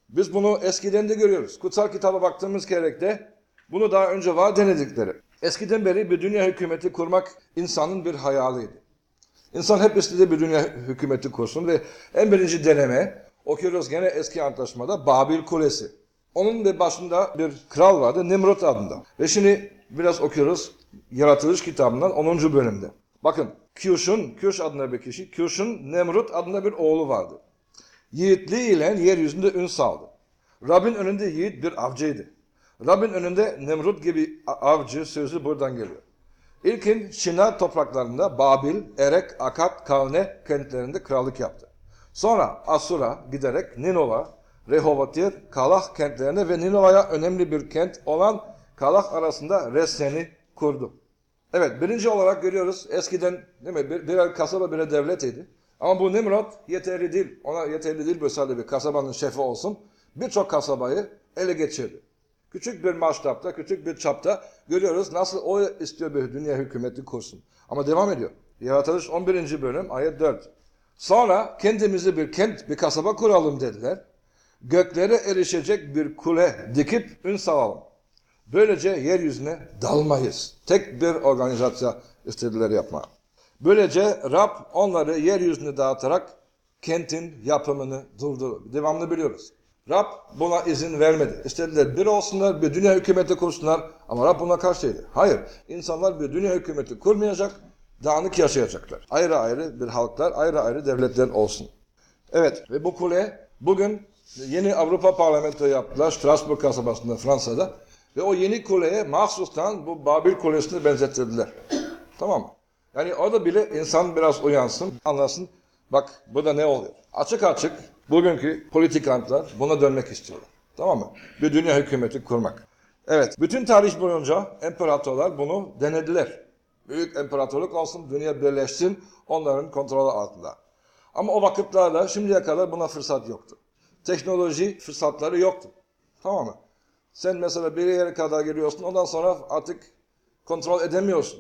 Biz bunu eskiden de görüyoruz. Kutsal kitaba baktığımız gerekte bunu daha önce var denedikleri. Eskiden beri bir dünya hükümeti kurmak insanın bir hayaliydi. İnsan hep istediği bir dünya hükümeti kursun ve en birinci deneme okuyoruz gene eski antlaşmada Babil Kulesi. Onun da başında bir kral vardı Nimrod adında. Ve şimdi biraz okuyoruz Yaratılış kitabından onuncu bölümde. Bakın Kuş'un, Kuş adında bir kişi, Kuş'un Nemrut adında bir oğlu vardı. Yiğitliği ile yeryüzünde ün saldı. Rabbin önünde yiğit bir avcıydı. Rabbin önünde Nemrut gibi avcı sözü buradan geliyor. İlkin Şinar topraklarında Babil, Erek, Akat, Kalne kentlerinde krallık yaptı. Sonra Asur'a giderek Ninova, Rehobotir, Kalah kentlerine ve Ninova'ya önemli bir kent olan Kalah arasında Ressen'i kurdu. Evet, birinci olarak görüyoruz eskiden değil mi, bir, birer kasaba birer devletiydi. Ama bu Nimrod yeterli değil. Ona yeterli değil böyle bir kasabanın şefi olsun. Birçok kasabayı ele geçirdi. Küçük bir maçtapta, küçük bir çapta görüyoruz nasıl o istiyor bir dünya hükümeti kursun. Ama devam ediyor. Yaratılış on birinci bölüm ayet dört. Sonra kendimizi bir kent, bir kasaba kuralım dediler. Göklere erişecek bir kule dikip ün salalım. Böylece yeryüzüne dalmayız. Tek bir organizasyon istediler yapma. Böylece Rab onları yeryüzüne dağıtarak kentin yapımını durdurdu. Devamlı biliyoruz. Rab buna izin vermedi. İstediler bir olsunlar, bir dünya hükümeti kursunlar ama Rab buna karşıydı. Hayır, insanlar bir dünya hükümeti kurmayacak, dağınık yaşayacaklar. Ayrı ayrı bir halklar, ayrı ayrı devletler olsun. Evet ve bu kule bugün yeni Avrupa Parlamentosu yaptılar Strasbourg kasabasında Fransa'da. Ve o yeni kuleye mahsustan bu Babil Kulesi'ni benzettirdiler. Tamam mı? Yani orada bile insan biraz uyansın, anlasın. Bak burada ne oluyor? Açık açık bugünkü politikantlar buna dönmek istiyorlar. Tamam mı? Bir dünya hükümeti kurmak. Evet, bütün tarih boyunca imparatorlar bunu denediler. Büyük imparatorluk olsun, dünya birleşsin, onların kontrolü altında. Ama o vakitlerde şimdiye kadar buna fırsat yoktu. Teknoloji fırsatları yoktu. Tamam mı? Sen mesela bir yere kadar geliyorsun, ondan sonra artık kontrol edemiyorsun.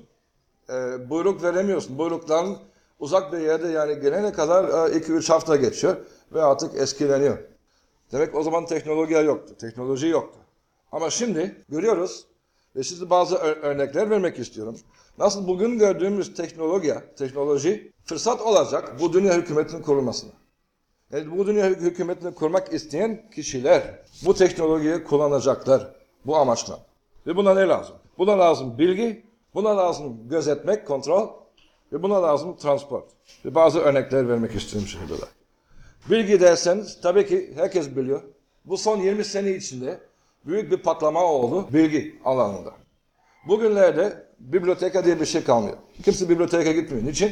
E, buyruk veremiyorsun. Buyrukların uzak bir yerde yani gelene kadar iki üç hafta geçiyor ve artık eskileniyor. Demek o zaman teknoloji yoktu, teknoloji yoktu. Ama şimdi görüyoruz ve size bazı örnekler vermek istiyorum. Nasıl bugün gördüğümüz teknoloji, teknoloji fırsat olacak bu dünya hükümetinin kurulmasına. Yani bu dünya hükümetini kurmak isteyen kişiler bu teknolojiyi kullanacaklar bu amaçla. Ve buna ne lazım? Buna lazım bilgi, buna lazım gözetmek, kontrol ve buna lazım transport. Ve bazı örnekler vermek istiyorum şimdi burada. Bilgi derseniz tabii ki herkes biliyor. Bu son yirmi sene içinde büyük bir patlama oldu bilgi alanında. Bugünlerde biblioteka diye bir şey kalmıyor. Kimse biblioteka gitmiyor. Niçin?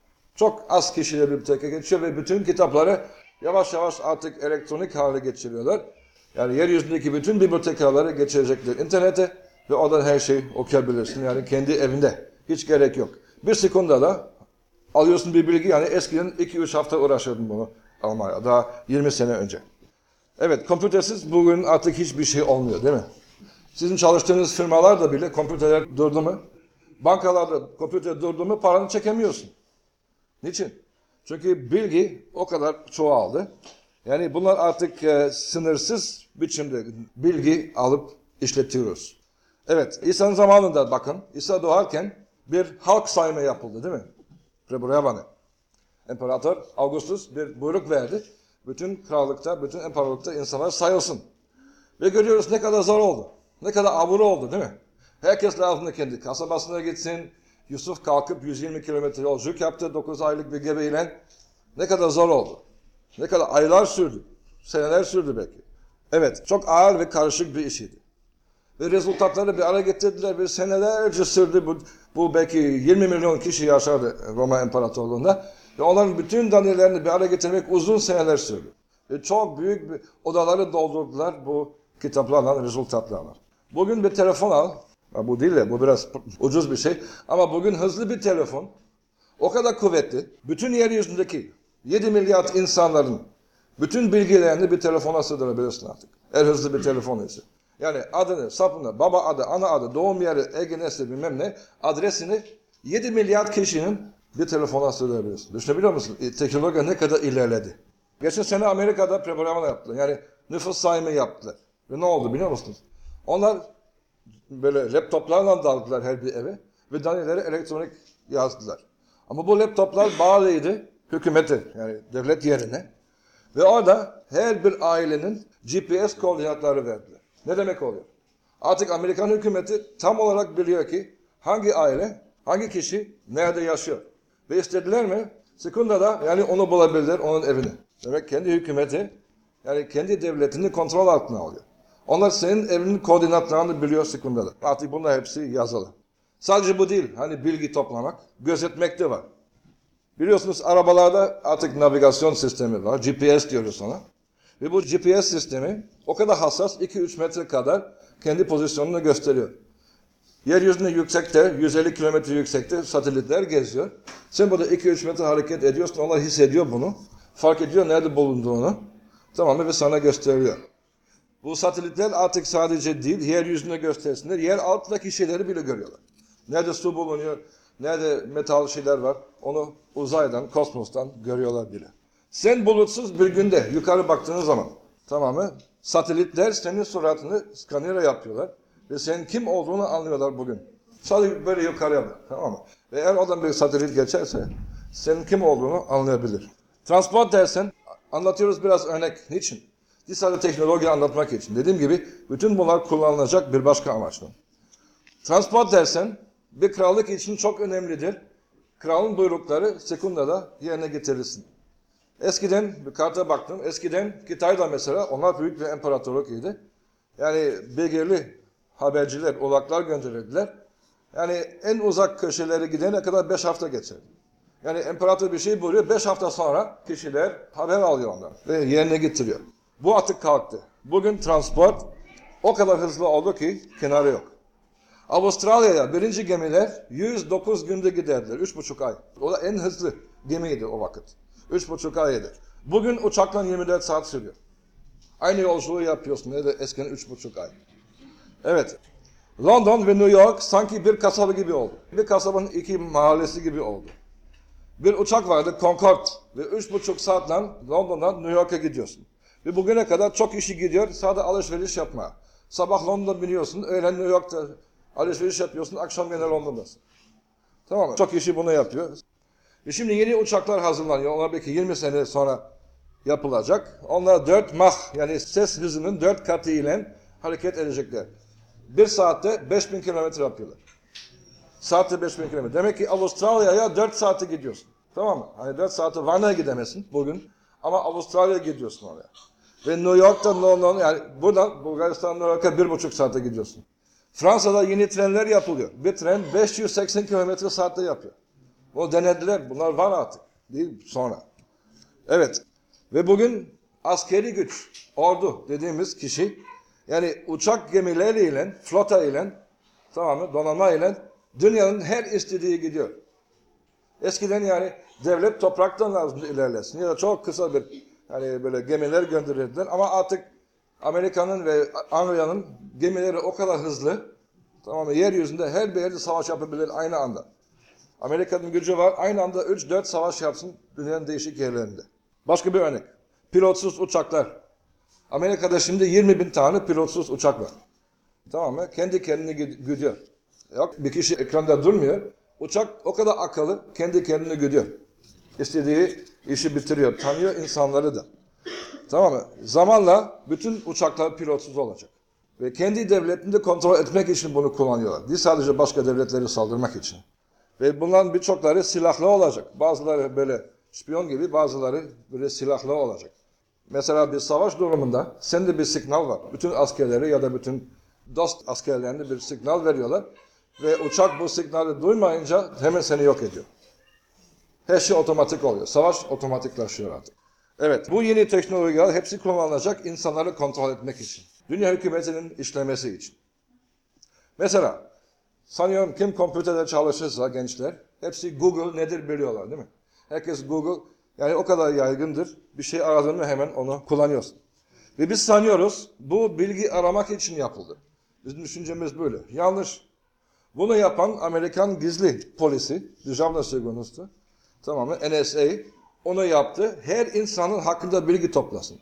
Çok az kişiler biblioteka geçiyor ve bütün kitapları yavaş yavaş artık elektronik hale geçiriyorlar. Yani yeryüzündeki bütün bibliotekaları geçirecekler internete ve oradan her şeyi okuyabilirsin. Yani kendi evinde. Hiç gerek yok. Bir sekundada alıyorsun bir bilgi. Yani eskiden iki üç hafta uğraşıyordum bunu almaya. Daha yirmi sene önce. Evet, kompütersiz bugün artık hiçbir şey olmuyor değil mi? Sizin çalıştığınız firmalarda bile kompüterler durdu mu? Bankalarda kompüter durdu mu paranı çekemiyorsun. Niçin? Çünkü bilgi o kadar çoğaldı. Yani bunlar artık e, sınırsız biçimde bilgi alıp işletiyoruz. Evet, İsa'nın zamanında bakın, İsa doğarken bir halk sayımı yapıldı değil mi? Buraya bakın. İmparator Augustus bir buyruk verdi. Bütün krallıkta, bütün imparatorlukta insanlar sayılsın. Ve görüyoruz ne kadar zor oldu. Ne kadar avuru oldu değil mi? Herkes lazımdı kendi kasabasına gitsin. Yusuf kalkıp yüz yirmi kilometre yolculuk yaptı dokuz aylık bir gebeyle. Ne kadar zor oldu. Ne kadar aylar sürdü. Seneler sürdü belki. Evet, çok ağır ve karışık bir işiydi. Ve rezultatları bir araya getirdiler ve senelerce sürdü. Bu, bu belki yirmi milyon kişi yaşardı Roma İmparatorluğu'nda. Ve onların bütün danillerini bir araya getirmek uzun seneler sürdü. Ve çok büyük bir odaları doldurdular bu kitaplarla, rezultatlarla. Bugün bir telefon al. Bu değil de bu biraz ucuz bir şey. Ama bugün hızlı bir telefon o kadar kuvvetli. Bütün yeryüzündeki yedi milyar insanların bütün bilgilerini bir telefona sığdırabilirsin artık. Eğer hızlı bir telefon ise. Yani adını, sapını, baba adı, ana adı, doğum yeri, Ege nesli bilmem ne adresini yedi milyar kişinin bir telefona sığdırabilirsin. Düşünebiliyor musun? E, teknoloji ne kadar ilerledi. Geçen sene Amerika'da program yaptılar. Yani nüfus sayımı yaptılar. Ve ne oldu biliyor musunuz? Onlar böyle laptoplarla daldılar her bir eve ve daneleri elektronik yazdılar. Ama bu laptoplar bağlıydı hükümete, yani devlet yerine. Ve orada her bir ailenin G P S koordinatları verdiler. Ne demek oluyor? Artık Amerikan hükümeti tam olarak biliyor ki hangi aile, hangi kişi nerede yaşıyor. Ve istediler mi? Sekundada yani onu bulabilirler, onun evini. Demek kendi hükümeti, yani kendi devletini kontrol altına alıyor. Onlar senin evinin koordinatlarını biliyor sekundada. Artık bunlar hepsi yazılı. Sadece bu değil, hani bilgi toplamak, gözetmek de var. Biliyorsunuz arabalarda artık navigasyon sistemi var, G P S diyoruz ona. Ve bu G P S sistemi o kadar hassas, iki üç metre kadar kendi pozisyonunu gösteriyor. Yeryüzünde yüksekte, yüz elli kilometre yüksekte satelitler geziyor. Sen burada iki üç metre hareket ediyorsun, onlar hissediyor bunu. Fark ediyor nerede bulunduğunu. Tamam mı? Ve sana gösteriyor. Bu satelitler artık sadece değil, yeryüzünde göstersinler, yer altındaki şeyleri bile görüyorlar. Nerede su bulunuyor, nerede metal şeyler var, onu uzaydan, kosmostan görüyorlar bile. Sen bulutsuz bir günde yukarı baktığın zaman, tamam mı? Satelitler senin suratını skanere yapıyorlar ve senin kim olduğunu anlıyorlar bugün. Sadece böyle yukarıya bak, tamam mı? Ve eğer oradan bir satelit geçerse, senin kim olduğunu anlayabilir. Transport dersen, anlatıyoruz biraz örnek. Niçin? Sadece teknoloji anlatmak için. Dediğim gibi, bütün bunlar kullanılacak bir başka amaçla. Transport dersen, bir krallık için çok önemlidir. Kralın buyrukları sekundada yerine getirilsin. Eskiden, bir karta baktım, eskiden Kitay'da mesela, onlar büyük bir imparatorluk idi. Yani bilgili haberciler, ulaklar gönderirdiler. Yani en uzak köşelere gidene kadar beş hafta geçer. Yani imparator bir şey buyuruyor, beş hafta sonra kişiler haber alıyor ondan ve yerine getiriyor. Bu artık kalktı. Bugün transport o kadar hızlı oldu ki kenarı yok. Avustralya'ya birinci gemiler yüz dokuz günde giderdiler, üç buçuk ay. O da en hızlı gemiydi o vakit. üç buçuk aydı. Bugün uçakla yirmi dört saat sürüyor. Aynı yolculuğu yapıyorsun. Ne de eskiden üç buçuk ay. Evet. London ve New York sanki bir kasaba gibi oldu. Bir kasabanın iki mahallesi gibi oldu. Bir uçak vardı, Concorde. Ve üç buçuk saatle London'dan New York'a gidiyorsun. Ve bugüne kadar çok kişi gidiyor sadece alışveriş yapmaya. Sabah London'da biniyorsun, öğlen New York'ta alışveriş yapıyorsun, akşam yine London'dasın. Tamam mı? Çok kişi bunu yapıyor. Ve şimdi yeni uçaklar hazırlanıyor. Onlar belki yirmi sene sonra yapılacak. Onlar dört Mach, yani ses hızının dört katı ile hareket edecekler. Bir saatte beş bin kilometre yapıyorlar. Saatte beş bin kilometre. Demek ki Avustralya'ya dört saate gidiyorsun. Tamam mı? Hani dört saate Van'a gidemezsin bugün. Ama Avustralya'ya gidiyorsun oraya. Ve New York'tan London, yani buradan Bulgaristan New York'a bir buçuk saate gidiyorsun. Fransa'da yeni trenler yapılıyor. Bir tren beş yüz seksen kilometre saatte yapıyor. Bunu denediler. Bunlar var artık. Değil sonra. Evet. Ve bugün askeri güç, ordu dediğimiz kişi, yani uçak gemileriyle, flota ile, tamam mı, donanma ile dünyanın her istediği gidiyor. Eskiden yani devlet topraktan lazım ilerlesin. Ya da çok kısa bir yani böyle gemiler gönderirdiler. Ama artık Amerika'nın ve Anglia'nın gemileri o kadar hızlı, tamam mı, yeryüzünde her bir yerde savaş yapabilir aynı anda. Amerika'nın gücü var, aynı anda üç dört savaş yapsın dünyanın değişik yerlerinde. Başka bir örnek. Pilotsuz uçaklar. Amerika'da şimdi yirmi bin tane pilotsuz uçak var. Tamam mı? Kendi kendine gidiyor. Yok, bir kişi ekranda durmuyor. Uçak o kadar akıllı, kendi kendine gidiyor. İstediği işi bitiriyor, tanıyor insanları da. Tamam mı? Zamanla bütün uçaklar pilotsuz olacak. Ve kendi devletini de kontrol etmek için bunu kullanıyorlar. Değil sadece başka devletleri saldırmak için. Ve bunların birçokları silahlı olacak. Bazıları böyle spiyon gibi, bazıları böyle silahlı olacak. Mesela bir savaş durumunda sende bir signal var. Bütün askerleri ya da bütün dost askerlerine bir signal veriyorlar. Ve uçak bu signali duymayınca hemen seni yok ediyor. Her şey otomatik oluyor. Savaş otomatiklaşıyor artık. Evet, bu yeni teknolojiler hepsi kullanılacak insanları kontrol etmek için. Dünya hükümetinin işlemesi için. Mesela, sanıyorum kim kompüterde çalışırsa gençler, hepsi Google nedir biliyorlar değil mi? Herkes Google, yani o kadar yaygındır. Bir şey aradığında hemen onu kullanıyorsun. Ve biz sanıyoruz, bu bilgi aramak için yapıldı. Bizim düşüncemiz böyle. Yanlış. Bunu yapan Amerikan gizli polisi, Державна сигурност, tamam mı? N S A, onu yaptı. Her insanın hakkında bilgi toplasın.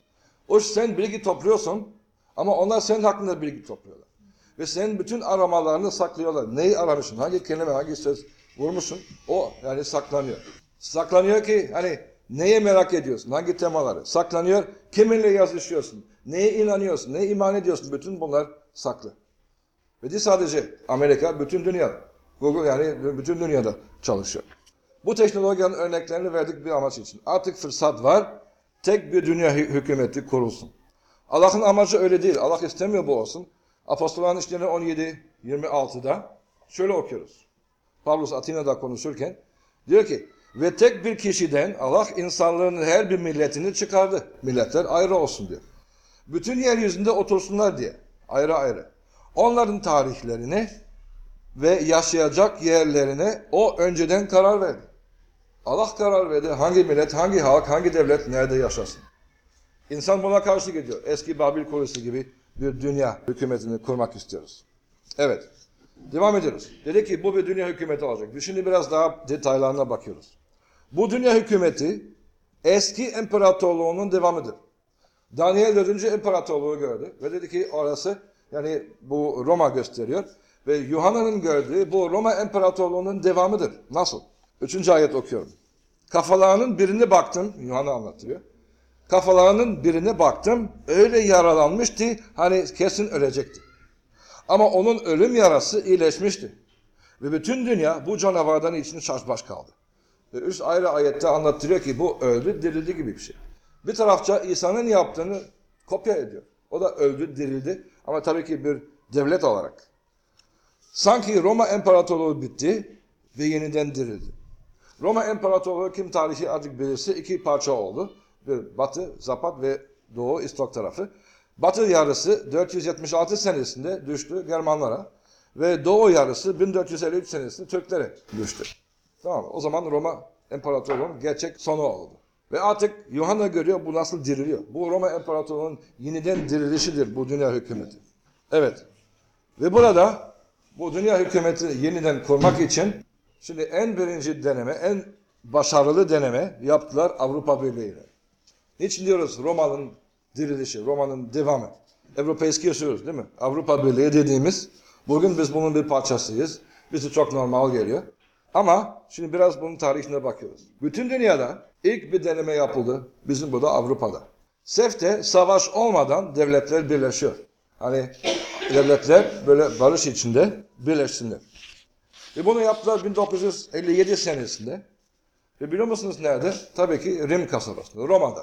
O sen bilgi topluyorsun ama onlar senin hakkında bilgi topluyorlar. Ve senin bütün aramalarını saklıyorlar. Neyi aramışsın, hangi kelime, hangi söz vurmuşsun, o yani saklanıyor. Saklanıyor ki hani neye merak ediyorsun, hangi temaları, saklanıyor, kiminle yazışıyorsun, neye inanıyorsun, neye iman ediyorsun, bütün bunlar saklı. Ve değil sadece Amerika, bütün dünya, Google yani bütün dünyada çalışıyor. Bu teknolojinin örneklerini verdik bir amaç için. Artık fırsat var, tek bir dünya hükümeti kurulsun. Allah'ın amacı öyle değil, Allah istemiyor bu olsun. Apostolların İşleri on yedi yirmi altıda şöyle okuyoruz. Pavlus Atina'da konuşurken diyor ki ve tek bir kişiden Allah insanların her bir milletini çıkardı. Milletler ayrı olsun diyor. Bütün yeryüzünde otursunlar diye ayrı ayrı. Onların tarihlerini ve yaşayacak yerlerine o önceden karar verdi. Allah karar verdi hangi millet, hangi halk, hangi devlet nerede yaşasın. İnsan buna karşı gidiyor. Eski Babil Kulesi gibi bir dünya hükümetini kurmak istiyoruz. Evet. Devam ediyoruz. Dedi ki bu bir dünya hükümeti olacak. Biz şimdi biraz daha detaylarına bakıyoruz. Bu dünya hükümeti eski imparatorluğunun devamıdır. Daniel dördüncü imparatorluğu gördü ve dedi ki orası yani bu Roma gösteriyor. Ve Yuhanna'nın gördüğü bu Roma imparatorluğunun devamıdır. Nasıl? Üçüncü ayet okuyorum. Kafalarının birine baktım, Yuhanna anlatıyor. Kafalarının birine baktım, öyle yaralanmıştı, hani kesin ölecekti. Ama onun ölüm yarası iyileşmişti. Ve bütün dünya bu canavardan için şaşbaş kaldı. Ve üç ayrı ayette anlattırıyor ki bu öldü, dirildi gibi bir şey. Bir tarafça İsa'nın yaptığını kopya ediyor. O da öldü, dirildi ama tabii ki bir devlet olarak. Sanki Roma İmparatorluğu bitti ve yeniden dirildi. Roma İmparatorluğu kim tarihi artık bilirse iki parça oldu. Bir batı, Zapat ve doğu, İstok tarafı. Batı yarısı dört yüz yetmiş altı senesinde düştü Germanlara ve doğu yarısı bin dört yüz elli üç senesinde Türklere düştü. Tamam mı? O zaman Roma İmparatorluğu'nun gerçek sonu oldu. Ve artık Yuhanna görüyor bu nasıl diriliyor. Bu Roma İmparatorluğu'nun yeniden dirilişidir bu dünya hükümeti. Evet. Ve burada bu dünya hükümeti yeniden kurmak için şimdi en birinci deneme, en başarılı deneme yaptılar Avrupa Birliği'yle. Niçin diyoruz Roma'nın dirilişi, Roma'nın devamı? Avrupa yaşıyoruz değil mi? Avrupa Birliği dediğimiz, bugün biz bunun bir parçasıyız. Bize çok normal geliyor. Ama şimdi biraz bunun tarihine bakıyoruz. Bütün dünyada ilk bir deneme yapıldı. Bizim burada Avrupa'da. Sefte savaş olmadan devletler birleşiyor. Hani devletler böyle barış içinde birleşsinler. Ve bunu yaptılar bin dokuz yüz elli yedi senesinde. Ve biliyor musunuz nerede? Tabii ki Rim kasabasında, Roma'da.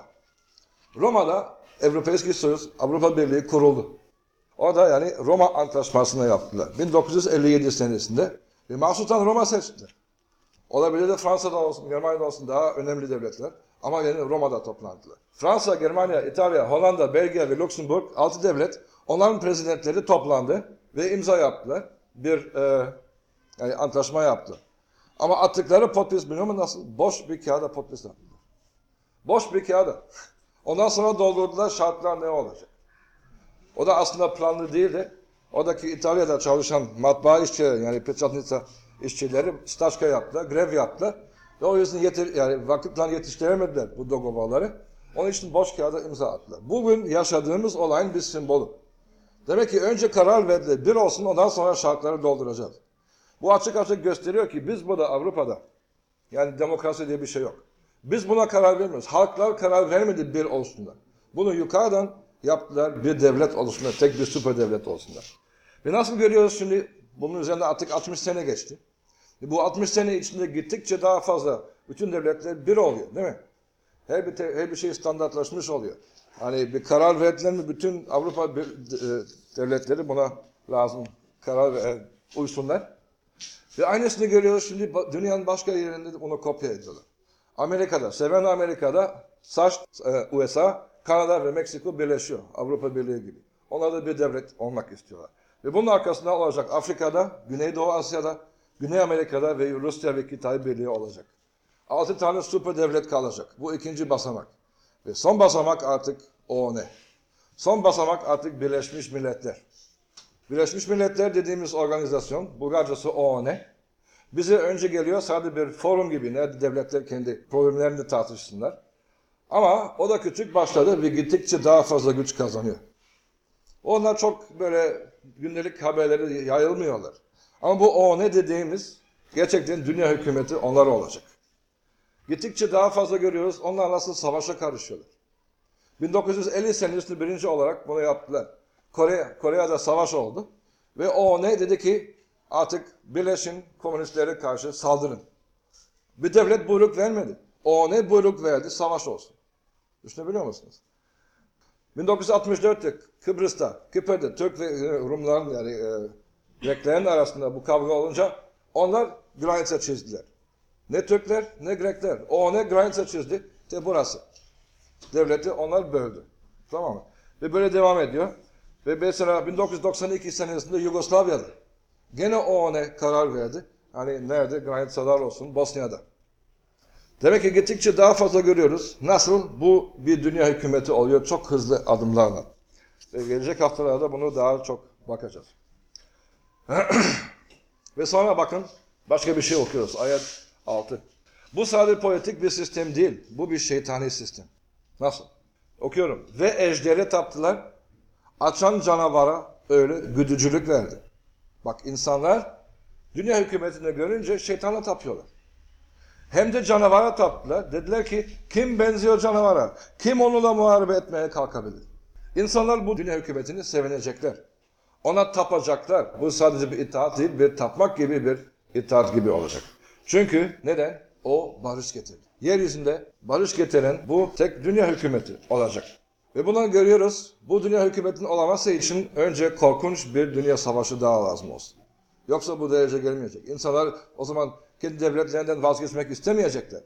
Roma'da Avrupa Soyuz, Avrupa Birliği kuruldu. Orada yani Roma Antlaşması'nı yaptılar. bin dokuz yüz elli yedi senesinde ve mahsustan Roma seçtiler. Olabilir de Fransa'da olsun, Germanya'da olsun daha önemli devletler. Ama yani Roma'da toplandılar. Fransa, Germanya, İtalya, Hollanda, Belgiya ve Lüksemburg altı devlet onların prezidentleri toplandı ve imza yaptılar. Bir e, yani antlaşma yaptılar. Ama attıkları potpis biliyor musun nasıl? Boş bir kağıda potpis attılar. Boş bir kağıda. Ondan sonra doldurdular şartlar ne olacak. O da aslında planlı değildi. Oradaki İtalya'da çalışan matbaa işçileri yani Piacenza işçileri staşka yaptılar, grev yaptılar. Ve o yüzden yeter, yani vakitle yetiştiremediler bu dogovaları. Onun için boş kağıda imza attılar. Bugün yaşadığımız olayın bir simbolü. Demek ki önce karar verdiler bir olsun ondan sonra şartları dolduracağız. Bu açık açık gösteriyor ki biz burada Avrupa'da yani demokrasi diye bir şey yok. Biz buna karar vermiyoruz. Halklar karar vermedi bir olsunlar. Bunu yukarıdan yaptılar bir devlet olsunlar. Tek bir süper devlet olsunlar. Ve nasıl görüyoruz şimdi? Bunun üzerinde artık altmış sene geçti. Bu altmış sene içinde gittikçe daha fazla bütün devletler bir oluyor değil mi? Her bir, her bir şey standartlaşmış oluyor. Hani bir karar verdiler mi bütün Avrupa devletleri buna lazım karar ver, uysunlar. Ve aynısını görüyoruz şimdi dünyanın başka yerinde onu kopya ediyorlar. Amerika'da, Seven Amerika'da SAŞ, U S A, Kanada ve Meksiko birleşiyor. Avrupa Birliği gibi. Onlar da bir devlet olmak istiyorlar. Ve bunun arkasında olacak Afrika'da, Güneydoğu Asya'da, Güney Amerika'da ve Rusya ve Kitay Birliği olacak. Altı tane süper devlet kalacak. Bu ikinci basamak. Ve son basamak artık O N. Son basamak artık Birleşmiş Milletler. Birleşmiş Milletler dediğimiz organizasyon, Bulgarcası O N. Bize önce geliyor sadece bir forum gibi. Nerede devletler kendi problemlerini tartışsınlar. Ama o da küçük başladı ve gittikçe daha fazla güç kazanıyor. Onlar çok böyle gündelik haberleri yayılmıyorlar. Ama bu O ne dediğimiz gerçekten dünya hükümeti onlar olacak. Gittikçe daha fazla görüyoruz. Onlar nasıl savaşa karışıyorlar. bin dokuz yüz elli senesinde birinci olarak bunu yaptılar. Kore, Kore'de savaş oldu. Ve O ne dedi ki artık birleşin komünistlere karşı saldırın. Bir devlet buyruk vermedi. O ne buyruk verdi? Savaş olsun. Düşünebiliyor musunuz? bin dokuz yüz altmış dörtte Kıbrıs'ta, Kıbrıs'ta Türk ve Rumların yani e, Greklerin arasında bu kavga olunca onlar graniçe çizdiler. Ne Türkler ne Grekler. O ne graniçe çizdi? İşte burası. Devleti onlar böldü. Tamam mı? Ve böyle devam ediyor. Ve mesela bin dokuz yüz doksan iki senesinde Yugoslavya'da gene O ne karar verdi. Hani nerede? Graniçeler olsun Bosna'da. Demek ki gittikçe daha fazla görüyoruz. Nasıl bu bir dünya hükümeti oluyor çok hızlı adımlarla. Ve gelecek haftalarda bunu daha çok bakacağız. Ve sonra bakın başka bir şey okuyoruz. Ayet altı. Bu sadece politik bir sistem değil. Bu bir şeytani sistem. Nasıl? Okuyorum. Ve ejdere taptılar. Açan canavara öyle güdücülük verdi. Bak insanlar dünya hükümetini görünce şeytana tapıyorlar. Hem de canavara taptılar. Dediler ki kim benziyor canavara? Kim onunla muharebe etmeye kalkabilir? İnsanlar bu dünya hükümetini sevinecekler. Ona tapacaklar. Bu sadece bir itaat değil, bir tapmak gibi bir itaat gibi olacak. Çünkü neden? O barış getirir. Yeryüzünde barış getiren bu tek dünya hükümeti olacak. Ve bunu görüyoruz. Bu dünya hükümetinin olaması için önce korkunç bir dünya savaşı daha lazım olsun. Yoksa bu derece gelmeyecek. İnsanlar o zaman kendi devletlerinden vazgeçmek istemeyecekler.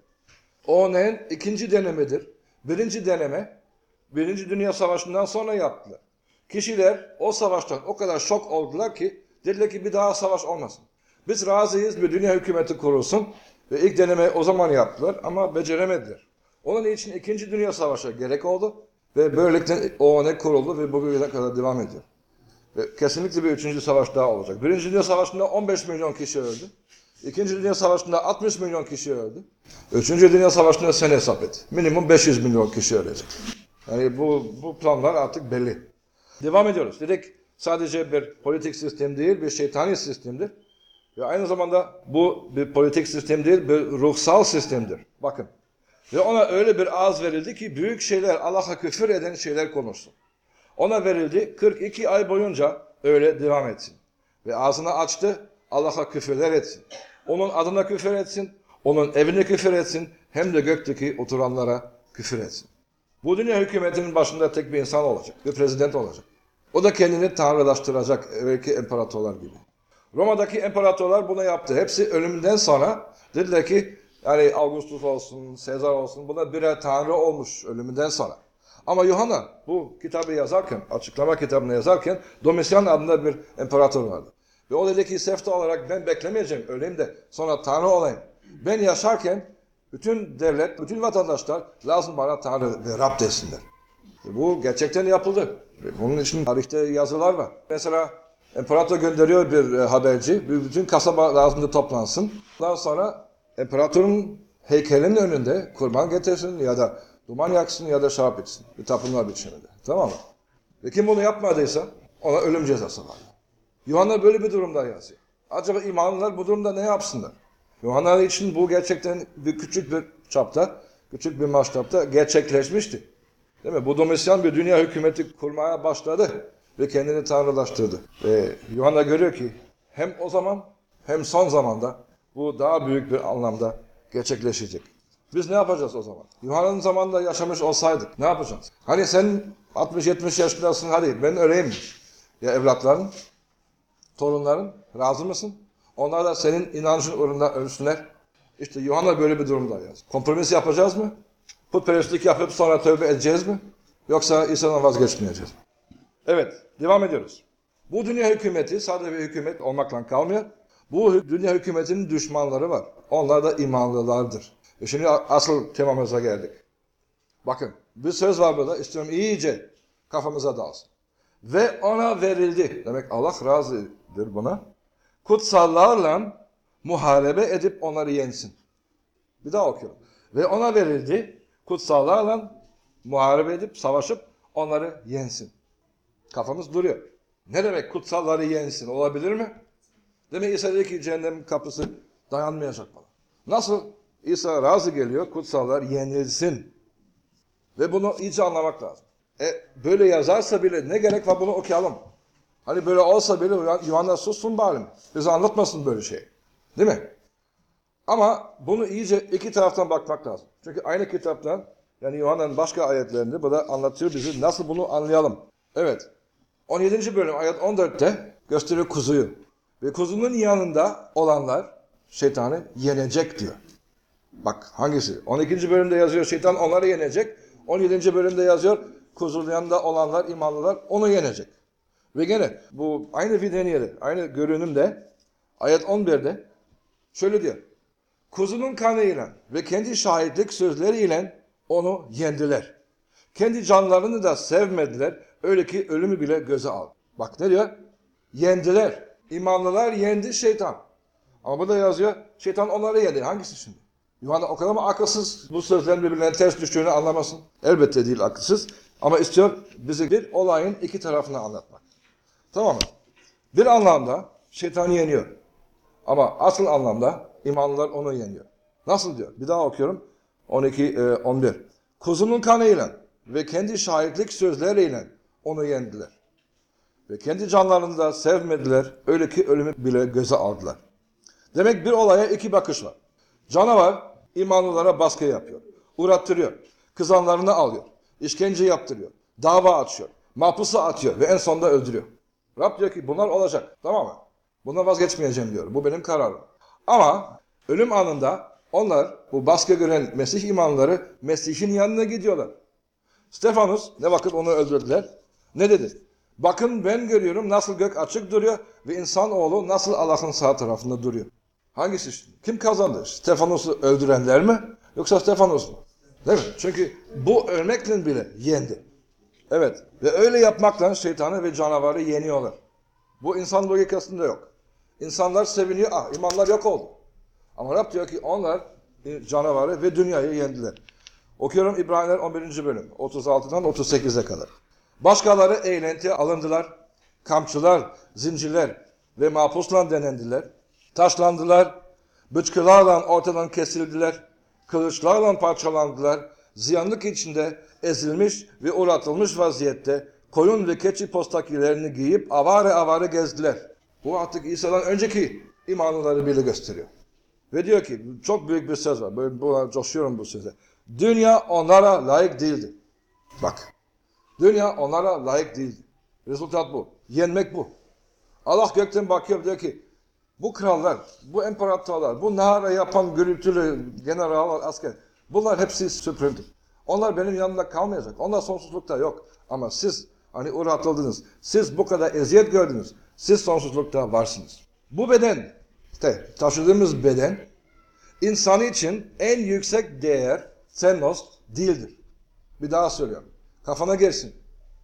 O neyin ikinci denemedir. Birinci deneme, Birinci Dünya Savaşı'ndan sonra yaptılar. Kişiler o savaştan o kadar şok oldular ki dediler ki bir daha savaş olmasın. Biz razıyız bir dünya hükümeti kurulsun ve ilk deneme o zaman yaptılar ama beceremediler. Onun için ikinci Dünya Savaşı gerek oldu ve böylelikle O ne kuruldu ve bugüne kadar devam ediyor. Ve kesinlikle bir üçüncü savaş daha olacak. Birinci Dünya Savaşı'nda on beş milyon kişi öldü. İkinci Dünya Savaşı'nda altmış milyon kişi öldü. Üçüncü Dünya Savaşı'nda sen hesap et. Minimum beş yüz milyon kişi ölecek. Yani bu, bu planlar artık belli. Devam ediyoruz. Dedik sadece bir politik sistem değil, bir şeytani sistemdir. Ve aynı zamanda bu bir politik sistem değil, bir ruhsal sistemdir. Bakın. Ve ona öyle bir ağız verildi ki büyük şeyler, Allah'a küfür eden şeyler konuşsun. Ona verildi kırk iki ay boyunca öyle devam etsin. Ve ağzını açtı, Allah'a küfürler etsin. Onun adına küfür etsin, onun evine küfür etsin, hem de gökteki oturanlara küfür etsin. Bu dünya hükümetinin başında tek bir insan olacak, bir prezident olacak. O da kendini tanrılaştıracak, evvelki imparatorlar gibi. Roma'daki imparatorlar bunu yaptı. Hepsi ölümünden sonra dediler ki, yani Augustus olsun, Sezar olsun, bunlar birer tanrı olmuş ölümünden sonra. Ama Yuhanna bu kitabı yazarken, açıklama kitabını yazarken Domitian adında bir imparator vardı. Ve o dedi ki sefta olarak ben beklemeyeceğim, öleyim de sonra tanrı olayım. Ben yaşarken bütün devlet, bütün vatandaşlar lazım bana tanrı ve Rab desinler. Ve bu gerçekten yapıldı. Ve bunun için tarihte yazılar var. Mesela imparator gönderiyor bir haberci, bütün kasaba lazımda toplansın. Ondan sonra imparatorun heykelinin önünde kurban getirsin ya da duman yaksın ya da şarap içsin. Bir tapınma biçiminde. Tamam mı? Ve kim bunu yapmadıysa ona ölüm cezası var. Yuhanna böyle bir durumda yazıyor. Acaba imanlılar bu durumda ne yapsınlar? Yuhanna için bu gerçekten bir küçük bir çapta, küçük bir maçtapta gerçekleşmişti. Değil mi? Bu Domitian bir dünya hükümeti kurmaya başladı ve kendini tanrılaştırdı. Ve Yuhanna görüyor ki hem o zaman hem son zamanda bu daha büyük bir anlamda gerçekleşecek. Biz ne yapacağız o zaman? Yuhanna'nın zamanında yaşamış olsaydık ne yapacağız? Hani sen altmış yetmiş yaşındasın, hadi ben öleyim. Ya evlatların, torunların razı mısın? Onlar da senin inancın uğrunda ölsünler. İşte Yuhanna böyle bir durumda yaz. Kompromis yapacağız mı? Putperestlik yapıp sonra tövbe edeceğiz mi? Yoksa İsa'dan vazgeçmeyeceğiz. Evet, devam ediyoruz. Bu dünya hükümeti sadece bir hükümet olmakla kalmıyor. Bu dünya hükümetinin düşmanları var. Onlar da imanlılardır. E şimdi asıl temamıza geldik. Bakın, bir söz var burada. İstiyorum iyice kafamıza dalsın. Ve ona verildi. Demek Allah razıdır buna. Kutsallarla muharebe edip onları yensin. Bir daha okuyorum. Ve ona verildi. kutsallarla muharebe edip, savaşıp onları yensin. Kafamız duruyor. Ne demek kutsalları yensin? Olabilir mi? Demek İsa dedi ki cehennem kapısı dayanmayacak bana. Nasıl? İsa razı geliyor, kutsallar yenilsin. Ve bunu iyice anlamak lazım. E, böyle yazarsa bile ne gerek var bunu okuyalım. Hani böyle olsa bile Yuhanna sussun bari. Bize anlatmasın böyle şey. Değil mi? Ama bunu iyice iki taraftan bakmak lazım. Çünkü aynı kitaptan, yani Yuhanna'nın başka ayetlerinde bu da anlatıyor bizi nasıl bunu anlayalım. Evet. on yedinci bölüm ayet on dörtte gösteriyor kuzuyu. Ve kuzunun yanında olanlar şeytanı yenecek diyor. Bak hangisi? on ikinci bölümde yazıyor şeytan onları yenecek. on yedinci bölümde yazıyor kuzunun yanında olanlar, imanlılar onu yenecek. Ve gene bu aynı videonun yeri, aynı görünümde ayet on birde şöyle diyor. Kuzunun kanıyla ve kendi şahitlik sözleriyle onu yendiler. Kendi canlarını da sevmediler. Öyle ki ölümü bile göze aldı. Bak ne diyor? Yendiler. İmanlılar yendi şeytan. Ama burada yazıyor şeytan onları yendi. Hangisi şimdi? Yuhanna o kadar mı akılsız bu sözlerin birbirine ters düştüğünü anlamasın? Elbette değil akılsız. Ama istiyor bize bir olayın iki tarafını anlatmak. Tamam mı? Bir anlamda şeytanı yeniyor. Ama asıl anlamda imanlılar onu yeniyor. Nasıl diyor? Bir daha okuyorum. on iki on bir. Kuzunun kanıyla ve kendi şahitlik sözleriyle onu yendiler. Ve kendi canlarını da sevmediler. Öyle ki ölümü bile göze aldılar. Demek bir olaya iki bakış var. Canavar imanlılara baskı yapıyor. Uğrattırıyor. Kızanlarını alıyor. İşkence yaptırıyor. Dava açıyor. Mahpusa atıyor ve en sonunda öldürüyor. Rab diyor ki bunlar olacak. Tamam mı? Bundan vazgeçmeyeceğim diyor. Bu benim kararım. Ama ölüm anında onlar bu baskı gören Mesih imanları Mesih'in yanına gidiyorlar. Stefanus ne vakit onu öldürdüler? Ne dedi? Bakın ben görüyorum nasıl gök açık duruyor ve insanoğlu nasıl Allah'ın sağ tarafında duruyor. Hangisi şimdi? Kim kazandı? Stefanus'u öldürenler mi? Yoksa Stefanus mu? Değil mi? Çünkü bu ölmekle bile yendi. Evet. Ve öyle yapmakla şeytanı ve canavarı yeniyorlar. Bu insan logikasında yok. İnsanlar seviniyor. Ah imanlar yok oldu. Ama Rab diyor ki onlar canavarı ve dünyayı yendiler. Okuyorum İbraniler on birinci bölüm. otuz altıdan otuz sekize kadar. Başkaları eğlentiye alındılar. Kamçılar, zincirler ve mahpusla denendiler. Taşlandılar. Bıçkılarla ortadan kesildiler. Kılıçlarla parçalandılar. Ziyanlık içinde ezilmiş ve uğratılmış vaziyette koyun ve keçi postakilerini giyip avare avare gezdiler. Bu artık İsa'dan önceki imanlıları bile gösteriyor. Ve diyor ki çok büyük bir söz var. Böyle buna coşuyorum bu söze. Dünya onlara layık değildi. Bak. Dünya onlara layık değildi. Resultat bu. Yenmek bu. Allah gökten bakıyor diyor ki bu krallar, bu imparatorlar, bu nahara yapan gürültülü generaller, asker bunlar hepsi süpürüldü. Onlar benim yanımda kalmayacak. Onlar sonsuzlukta yok. Ama siz hani uğratıldınız. Siz bu kadar eziyet gördünüz. Siz sonsuzlukta varsınız. Bu beden, işte taşıdığımız beden insan için en yüksek değer senos değildir. Bir daha söylüyorum. Kafana girsin.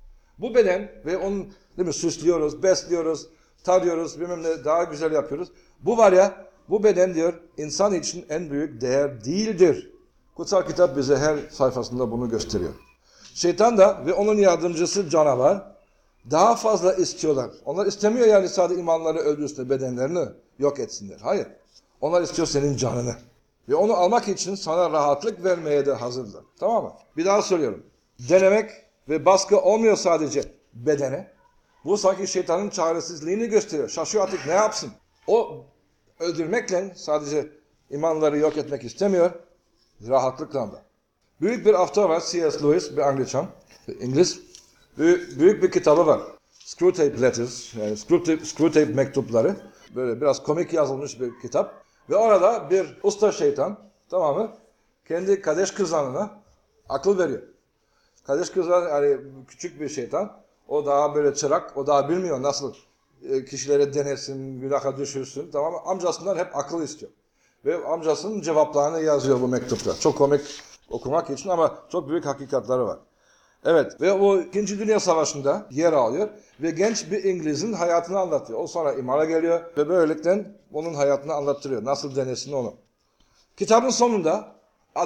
Bu beden ve onu değil mi, süslüyoruz, besliyoruz, tarıyoruz, bilmem ne daha güzel yapıyoruz. Bu var ya, bu beden diyor insan için en büyük değer değildir. Kutsal kitap bize her sayfasında bunu gösteriyor. Şeytan da ve onun yardımcısı canavar daha fazla istiyorlar. Onlar istemiyor yani sadece imanları öldürsün, bedenlerini yok etsinler. Hayır. Onlar istiyor senin canını. Ve onu almak için sana rahatlık vermeye de hazırlar. Tamam mı? Bir daha söylüyorum. Denemek ve baskı olmuyor sadece bedene. Bu sanki şeytanın çaresizliğini gösteriyor. Şaşıyor artık ne yapsın? O öldürmekle sadece imanları yok etmek istemiyor. Rahatlıkla da. Büyük bir hafta var. C S Lewis bir Anglican, bir İngiliz. Büyük, büyük bir kitabı var. Screwtape Letters, yani Screwtape, Screwtape mektupları. Böyle biraz komik yazılmış bir kitap. Ve orada bir usta şeytan, tamam mı? Kendi kardeş kızlarına akıl veriyor. Kardeş kızlar yani küçük bir şeytan. O daha böyle çırak, o daha bilmiyor nasıl kişileri denesin, günaha düşürsün. Tamam mı? Amcasından hep akıl istiyor. Ve amcasının cevaplarını yazıyor bu mektupta. Çok komik okumak için ama çok büyük hakikatleri var. Evet ve o İkinci Dünya Savaşı'nda yer alıyor ve genç bir İngiliz'in hayatını anlatıyor. O sonra imana geliyor ve böylelikle onun hayatını anlattırıyor. Nasıl denesin onu. Kitabın sonunda adam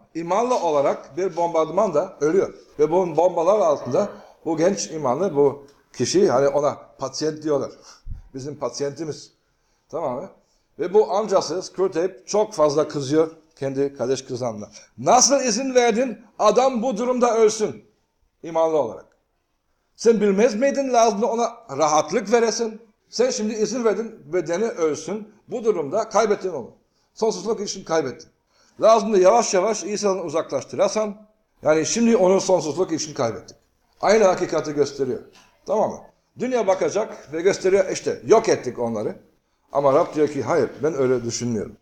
imanlı olarak bir bombardımanda ölüyor. Ve bu bombalar altında bu genç imanlı bu kişi, hani ona patsiyent diyorlar. Bizim patsiyentimiz. Tamam mı? Ve bu amcası Screwtape çok fazla kızıyor kendi kardeş kızlarına. Nasıl izin verdin adam bu durumda ölsün? İmanlı olarak. Sen bilmez miydin lazım ona rahatlık veresin? Sen şimdi izin verdin bedeni ölsün. Bu durumda kaybettin onu. Sonsuzluk için kaybettin. Lazım da yavaş yavaş İsa'dan uzaklaştırasan, yani şimdi onu sonsuzluk için kaybettik. Aynı hakikati gösteriyor. Tamam mı? Dünya bakacak ve gösteriyor, işte yok ettik onları. Ama Rab diyor ki hayır, ben öyle düşünmüyorum.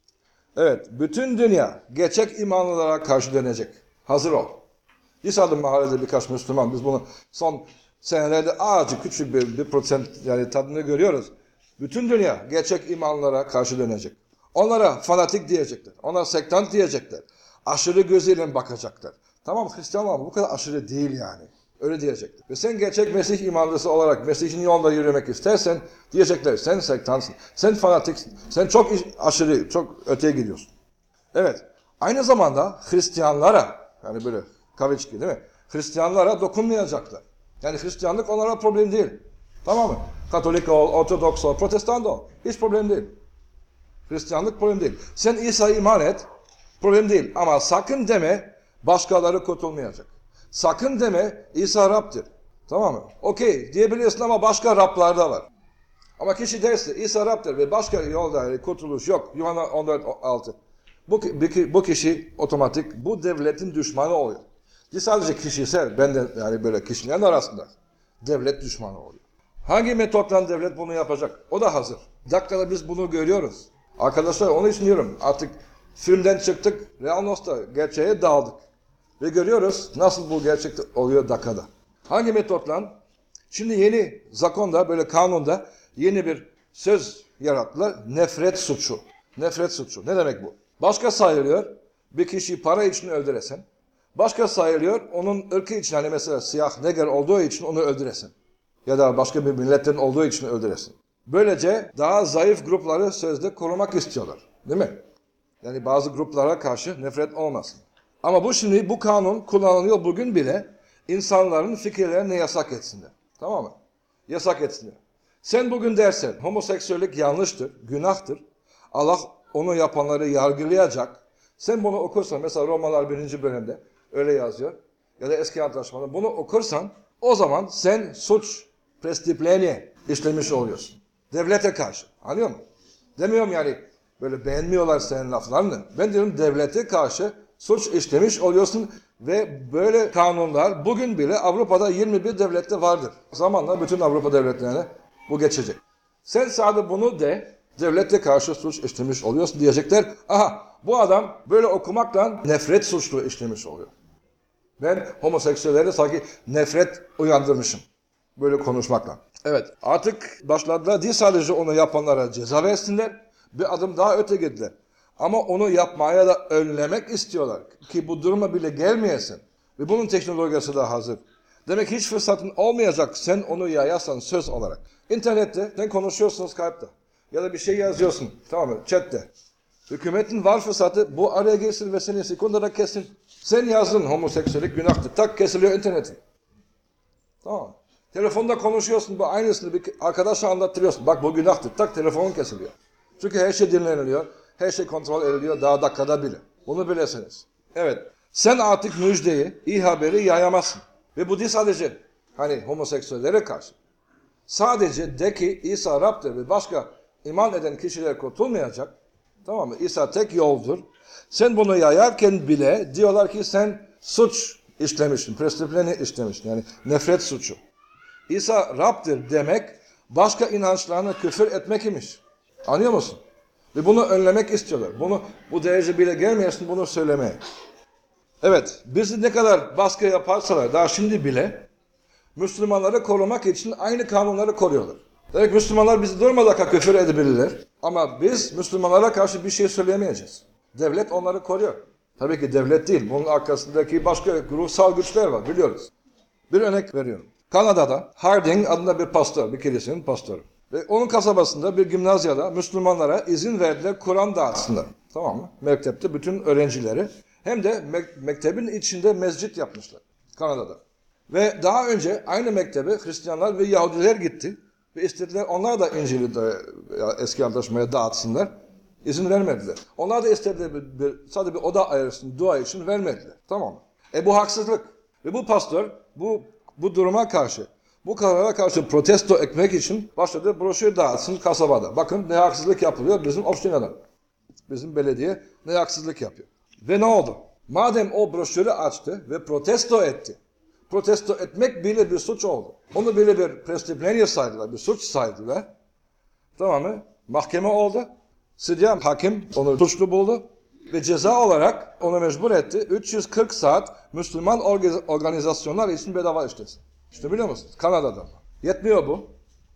Evet, bütün dünya gerçek imanlılara karşı dönecek. Hazır ol. İsa'nın mahallede birkaç Müslüman, biz bunu son senelerde ağacı küçük bir, bir prosent yani tadını görüyoruz. Bütün dünya gerçek imanlara karşı dönecek. Onlara fanatik diyecekler. Onlara sektant diyecekler. Aşırı gözüyle bakacaklar. Tamam, Hristiyanlar bu kadar aşırı değil yani. Öyle diyecekler. Ve sen gerçek Mesih imanlısı olarak Mesih'in yolunda yürümek istersen diyecekler sen sektansın. Sen fanatiksin. Sen çok aşırı, çok öteye gidiyorsun. Evet. Aynı zamanda Hristiyanlara, yani böyle kaviçki değil mi? Hristiyanlara dokunmayacaklar. Yani Hristiyanlık onlara problem değil. Tamam mı? Katolik ol, Ortodoks ol, Protestan ol. Hiç problem değil. Hristiyanlık problem değil. Sen İsa'ya iman et, problem değil. Ama sakın deme başkaları kurtulmayacak. Sakın deme İsa Rab'dir. Tamam mı? Okey diyebilirsin ama başka Rab'lar da var. Ama kişi derse İsa Rab'dir ve başka yolda yani kurtuluş yok. Yuhanna on dört altı. Bu, bu kişi otomatik bu devletin düşmanı oluyor. Sadece kişisel, ben de yani böyle kişilerin arasında devlet düşmanı oluyor. Hangi metotla devlet bunu yapacak? O da hazır. Dakikada biz bunu görüyoruz. Arkadaşlar onun için diyorum artık filmden çıktık, Realnos'ta gerçeğe daldık. Ve görüyoruz nasıl bu gerçekte oluyor dakikada. Hangi metotla? Şimdi yeni zakonda, böyle kanunda yeni bir söz yarattılar. Nefret suçu. Nefret suçu. Ne demek bu? Başka sayılıyor, bir kişiyi para için öldüresen. Başka sayılıyor, onun ırkı için, hani mesela siyah, neger olduğu için onu öldüresin. Ya da başka bir milletten olduğu için öldüresin. Böylece daha zayıf grupları sözde korumak istiyorlar. Değil mi? Yani bazı gruplara karşı nefret olmasın. Ama bu şimdi, bu kanun kullanılıyor bugün bile insanların fikirlerini yasak etsinler. Tamam mı? Yasak etsinler. Sen bugün dersen homoseksüellik yanlıştır, günahtır. Allah onu yapanları yargılayacak. Sen bunu okursan, mesela Romalar birinci bölümde öyle yazıyor. Ya da eski antlaşmada bunu okursan o zaman sen suç, prestiplenye işlemiş oluyorsun. Devlete karşı. Anlıyor musun? Demiyorum yani böyle beğenmiyorlar senin laflarını. Ben diyorum devlete karşı suç işlemiş oluyorsun ve böyle kanunlar bugün bile Avrupa'da yirmi bir devlette vardır. Zamanla bütün Avrupa devletlerine bu geçecek. Sen sadece bunu de devlete karşı suç işlemiş oluyorsun diyecekler. Aha bu adam böyle okumakla nefret suçlu işlemiş oluyor. Ben homoseksüellere sanki nefret uyandırmışım. Böyle konuşmakla. Evet artık başladılar değil sadece onu yapanlara ceza versinler. Bir adım daha öte gittiler. Ama onu yapmaya da önlemek istiyorlar. Ki bu duruma bile gelmeyesin. Ve bunun teknolojisi de hazır. Demek hiç fırsatın olmayacak sen onu yayarsan söz olarak. İnternette sen konuşuyorsun Skype'da. Ya da bir şey yazıyorsun. Tamam mı? Chat'te. Hükümetin var fırsatı bu araya girsin ve seni sekundada kesin. Sen yazdın homoseksüellik günahtır. Tak kesiliyor internetin. Tamam. Telefonda konuşuyorsun bu aynısını bir arkadaşa anlattırıyorsun. Bak bu günahtır. Tak telefonun kesiliyor. Çünkü her şey dinleniliyor. Her şey kontrol ediliyor daha dakikada bile. Bunu bilesiniz. Evet. Sen artık müjdeyi, iyi haberi yayamazsın. Ve bu değil sadece hani homoseksüellere karşı. Sadece de ki İsa Rab'dır ve başka iman eden kişiler kurtulmayacak. Tamam mı? İsa tek yoldur. Sen bunu yayarken bile diyorlar ki sen suç işlemişsin. Prestiplenye işlemişsin. Yani nefret suçu. İsa Rab'dır demek başka inançlarına küfür etmek imiş. Anlıyor musun? Ve bunu önlemek istiyorlar. Bunu bu derece bile gelmeyesin bunu söylemeye. Evet, bizi ne kadar baskı yaparsalar daha şimdi bile Müslümanları korumak için aynı kanunları koruyorlar. Demek Müslümanlar bizi durmadan küfür edebilirler. Ama biz Müslümanlara karşı bir şey söyleyemeyeceğiz. Devlet onları koruyor. Tabii ki devlet değil. Bunun arkasındaki başka ruhsal güçler var biliyoruz. Bir örnek veriyorum. Kanada'da Harding adında bir pastör, bir kilisenin pastörü. Ve onun kasabasında bir gimnazyada Müslümanlara izin verdiler Kur'an dağıtsınlar. Tamam mı? Mektepte bütün öğrencileri hem de mek- mektebin içinde mescit yapmışlar Kanada'da. Ve daha önce aynı mektebe Hristiyanlar ve Yahudiler gitti ve istediler onlar da İncil'i de eski antlaşmaya dağıtsınlar. İzin vermediler. Onlar da istediler bir, bir, sadece bir oda ayırsın, dua için vermediler. Tamam mı? E bu haksızlık. Ve bu pastör bu bu duruma karşı, bu karara karşı protesto etmek için başladı broşür dağıtsın kasabada. Bakın ne haksızlık yapılıyor bizim Obstina'dan. Bizim belediye ne haksızlık yapıyor. Ve ne oldu? Madem o broşürü açtı ve protesto etti. Protesto etmek bile bir suç oldu. Onu bile bir prestiplenye saydılar, bir suç saydılar. Tamam mı? Mahkeme oldu. Sidya hakim onu suçlu buldu. Ve ceza olarak onu mecbur etti. üç yüz kırk saat Müslüman organizasyonlar için bedava işlesin. İşte biliyor musunuz? Kanada'da. Yetmiyor bu.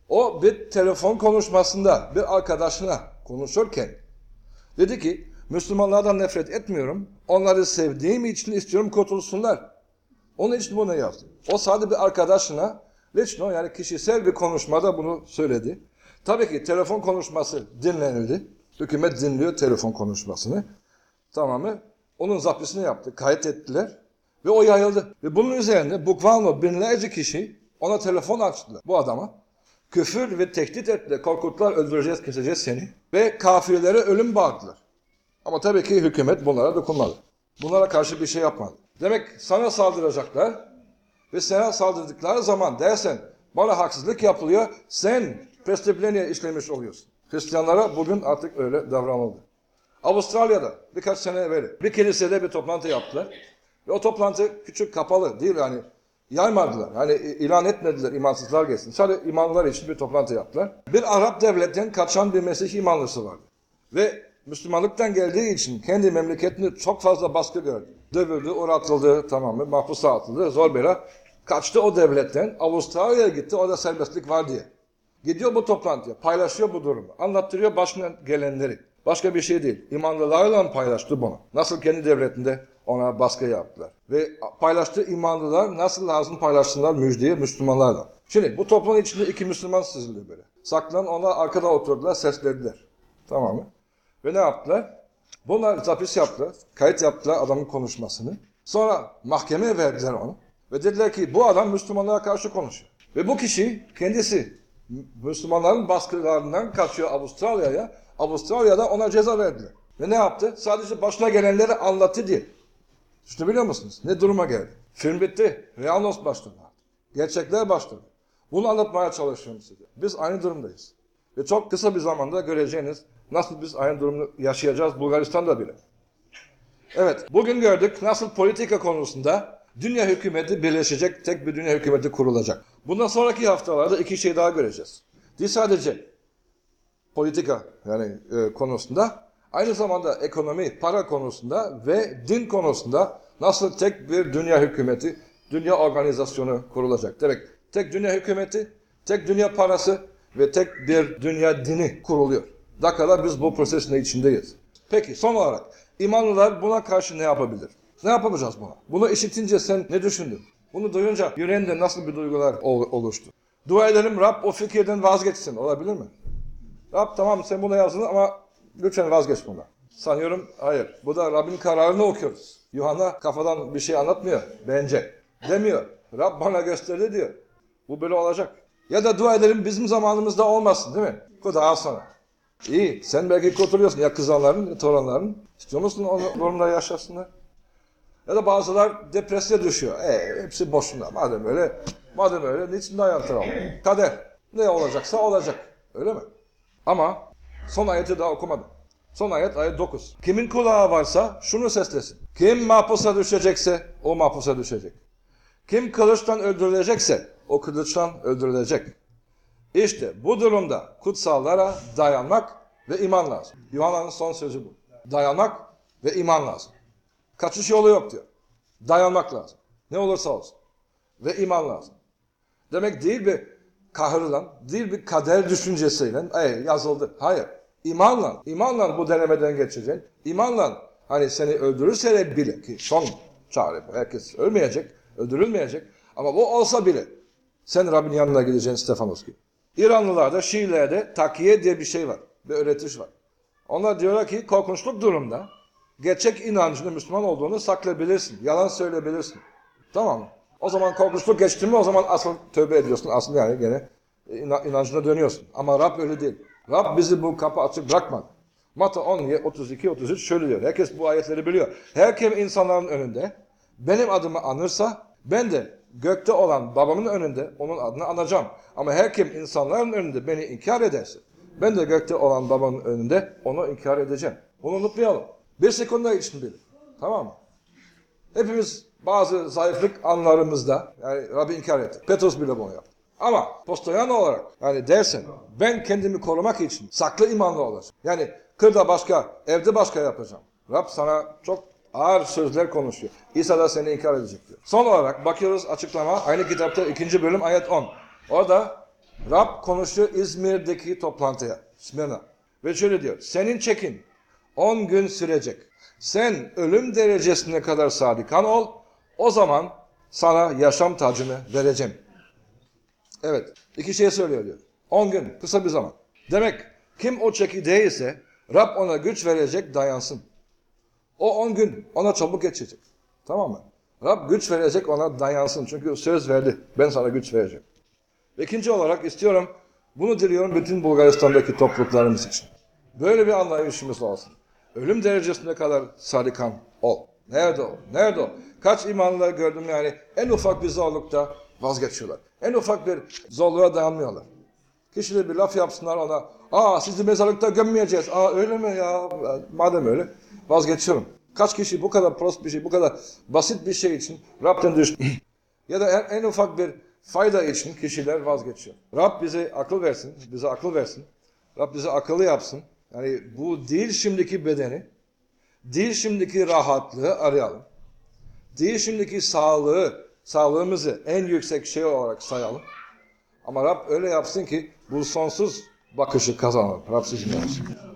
O bir telefon konuşmasında bir arkadaşına konuşurken dedi ki Müslümanlardan nefret etmiyorum. Onları sevdiğim için istiyorum kurtulsunlar. Onun için bunu yaptı. O sadece bir arkadaşına lično yani kişisel bir konuşmada bunu söyledi. Tabii ki telefon konuşması dinlenildi. Hükümet dinliyor telefon konuşmasını. Tamam mı? Onun zaptisini yaptı. Kayıt ettiler. Ve o yayıldı. Ve bunun üzerine bukvalno binlerce kişi ona telefon açtılar. Bu adama. Küfür ve tehdit ettiler. Korkuttular, öldüreceğiz, keseceğiz seni. Ve kafirlere ölüm bağırdılar. Ama tabii ki hükümet bunlara dokunmadı. Bunlara karşı bir şey yapmadı. Demek sana saldıracaklar ve sana saldırdıkları zaman dersen bana haksızlık yapılıyor, sen prestiplenye işlemiş oluyorsun. Hristiyanlara bugün artık öyle davranıldı. Avustralya'da birkaç sene evvel bir kilisede bir toplantı yaptılar. Ve o toplantı küçük kapalı değil yani yaymadılar. Hani ilan etmediler imansızlar gelsin. Sadece imanlılar için bir toplantı yaptılar. Bir Arap devletten kaçan bir Mesih imanlısı vardı. Ve Müslümanlıktan geldiği için kendi memleketinde çok fazla baskı gördü. Dövüldü, uğratıldı, tamam mı? Mahpusa atıldı, zor bela. Kaçtı o devletten, Avustralya'ya gitti, orada serbestlik var diye. Gidiyor bu toplantıya, paylaşıyor bu durumu. Anlattırıyor başına gelenleri. Başka bir şey değil. İmanlılarla paylaştı bunu. Nasıl kendi devletinde ona baskı yaptılar. Ve paylaştığı imanlılar nasıl lazım paylaşsınlar müjdeyi Müslümanlarla. Şimdi bu toplumun içinde iki Müslüman sızıldı böyle. Saklanan onlar arkada oturdular, seslediler. Tamam mı? Ve ne yaptılar? Bunlar zapis yaptılar, kayıt yaptılar adamın konuşmasını. Sonra mahkemeye verdiler onu. Ve dediler ki bu adam Müslümanlara karşı konuşuyor. Ve bu kişi kendisi Müslümanların baskılarından kaçıyor Avustralya'ya. Avustralya'da ona ceza verdiler. Ve ne yaptı? Sadece başına gelenleri anlattı diye. İşte biliyor musunuz? Ne duruma geldi? Film bitti. Realnos başladı. Gerçekler başladı. Bunu anlatmaya çalışıyorum size. Biz aynı durumdayız. Ve çok kısa bir zamanda göreceğiniz nasıl biz aynı durumu yaşayacağız Bulgaristan'da bile. Evet, bugün gördük nasıl politika konusunda dünya hükümeti birleşecek, tek bir dünya hükümeti kurulacak. Bundan sonraki haftalarda iki şey daha göreceğiz. Değil sadece politika yani e, konusunda, aynı zamanda ekonomi, para konusunda ve din konusunda nasıl tek bir dünya hükümeti, dünya organizasyonu kurulacak. Demek tek dünya hükümeti, tek dünya parası ve tek bir dünya dini kuruluyor. Dakikada biz bu prosesin içindeyiz. Peki son olarak imanlılar buna karşı ne yapabilir? Ne yapacağız buna? Bunu işitince sen ne düşündün? Bunu duyunca yüreğinde nasıl bir duygular oluştu? Dua edelim Rab o fikirden vazgeçsin. Olabilir mi? Rab tamam sen bunu yazdın ama lütfen vazgeç bundan. Sanıyorum hayır. Bu da Rabbin kararını okuyoruz. Yuhanna kafadan bir şey anlatmıyor bence. Demiyor. Rab bana gösterdi diyor. Bu böyle olacak. Ya da dua edelim bizim zamanımızda olmasın değil mi? Bu daha sonra. İyi sen belki kurtuluyorsun ya kızanların ya torunların. İstiyor musun o durumda yaşasınlar? Ya da bazılar depresyona düşüyor. E, hepsi boşuna. Madem öyle, madem öyle niçin dayantıramam? Kader. Ne olacaksa olacak. Öyle mi? Ama son ayeti daha okumadım. Son ayet ayet dokuz. Kimin kulağı varsa şunu seslesin. Kim mahpusa düşecekse o mahpusa düşecek. Kim kılıçtan öldürülecekse o kılıçtan öldürülecek. İşte bu durumda kutsallara dayanmak ve iman lazım. Yuhanna'nın son sözü bu. Dayanmak ve iman lazım. Kaçış yolu yok diyor. Dayanmak lazım. Ne olursa olsun. Ve iman lazım. Demek değil bir kahırla, değil bir kader düşüncesiyle ey yazıldı. Hayır. İmanla, imanla bu denemeden geçeceksin. İmanla hani seni öldürürse bile ki son çare bu. Herkes ölmeyecek, öldürülmeyecek. Ama bu olsa bile sen Rabbin yanına gideceksin Stefanos gibi. İranlılarda, Şiilerde takiye diye bir şey var. Bir öğretiş var. Onlar diyorlar ki korkunçluk durumda gerçek inancını, Müslüman olduğunu saklayabilirsin. Yalan söyleyebilirsin. Tamam mı? O zaman korkunçluk geçti mi o zaman asıl tövbe ediyorsun. Asıl yani gene inancına dönüyorsun. Ama Rab öyle değil. Rab bizi bu kapı açık bırakmadı. Matta on, otuz iki, otuz üç şöyle diyor. Herkes bu ayetleri biliyor. Her kim insanların önünde benim adımı anırsa ben de gökte olan babamın önünde onun adını anacağım. Ama her kim insanların önünde beni inkar ederse ben de gökte olan babamın önünde onu inkar edeceğim. Bunu unutmayalım. Bir sekunda için bilin. Tamam mı? Hepimiz bazı zayıflık anlarımızda yani Rabbi inkar ettik. Petrus bile bunu yaptı. Ama postoyan olarak yani dersen ben kendimi korumak için saklı imanlı olacağım. Yani kırda başka, evde başka yapacağım. Rab sana çok ağır sözler konuşuyor. İsa da seni inkar edecek diyor. Son olarak bakıyoruz açıklama aynı kitapta ikinci bölüm ayet on. Orada Rab konuşuyor İzmir'deki toplantıya. Smirna. Ve şöyle diyor. Senin çekin on gün sürecek. Sen ölüm derecesine kadar sadıkan ol. O zaman sana yaşam tacını vereceğim. Evet. iki şey söylüyor diyor. on gün. Kısa bir zaman. Demek kim o çeki değilse Rab ona güç verecek dayansın. O on gün ona çabuk geçecek. Tamam mı? Rab güç verecek ona dayansın. Çünkü söz verdi. Ben sana güç vereceğim. İkinci olarak istiyorum. Bunu diliyorum bütün Bulgaristan'daki topluluklarımız için. Böyle bir anlayışımız olsun. Ölüm derecesine kadar sadıkan ol. Nerede o? Nerede o? Kaç imanlılar gördüm yani en ufak bir zorlukta vazgeçiyorlar. En ufak bir zorluğa dayanmıyorlar. Kişiler bir laf yapsınlar ona. Aa sizi mezarlıkta gömmeyeceğiz. Aa öyle mi ya? Madem öyle vazgeçiyorum. Kaç kişi bu kadar prost bir şey, bu kadar basit bir şey için Rab'den düştü. Ya da en, en ufak bir fayda için kişiler vazgeçiyor. Rab bize akıl versin, bize akıl versin. Rab bize akıllı yapsın. Yani bu değil şimdiki bedeni, değil şimdiki rahatlığı arayalım. Değil şimdiki sağlığı, sağlığımızı en yüksek şey olarak sayalım. Ama Rab öyle yapsın ki bu sonsuz bakışı kazanalım. Rab sizinle olsun.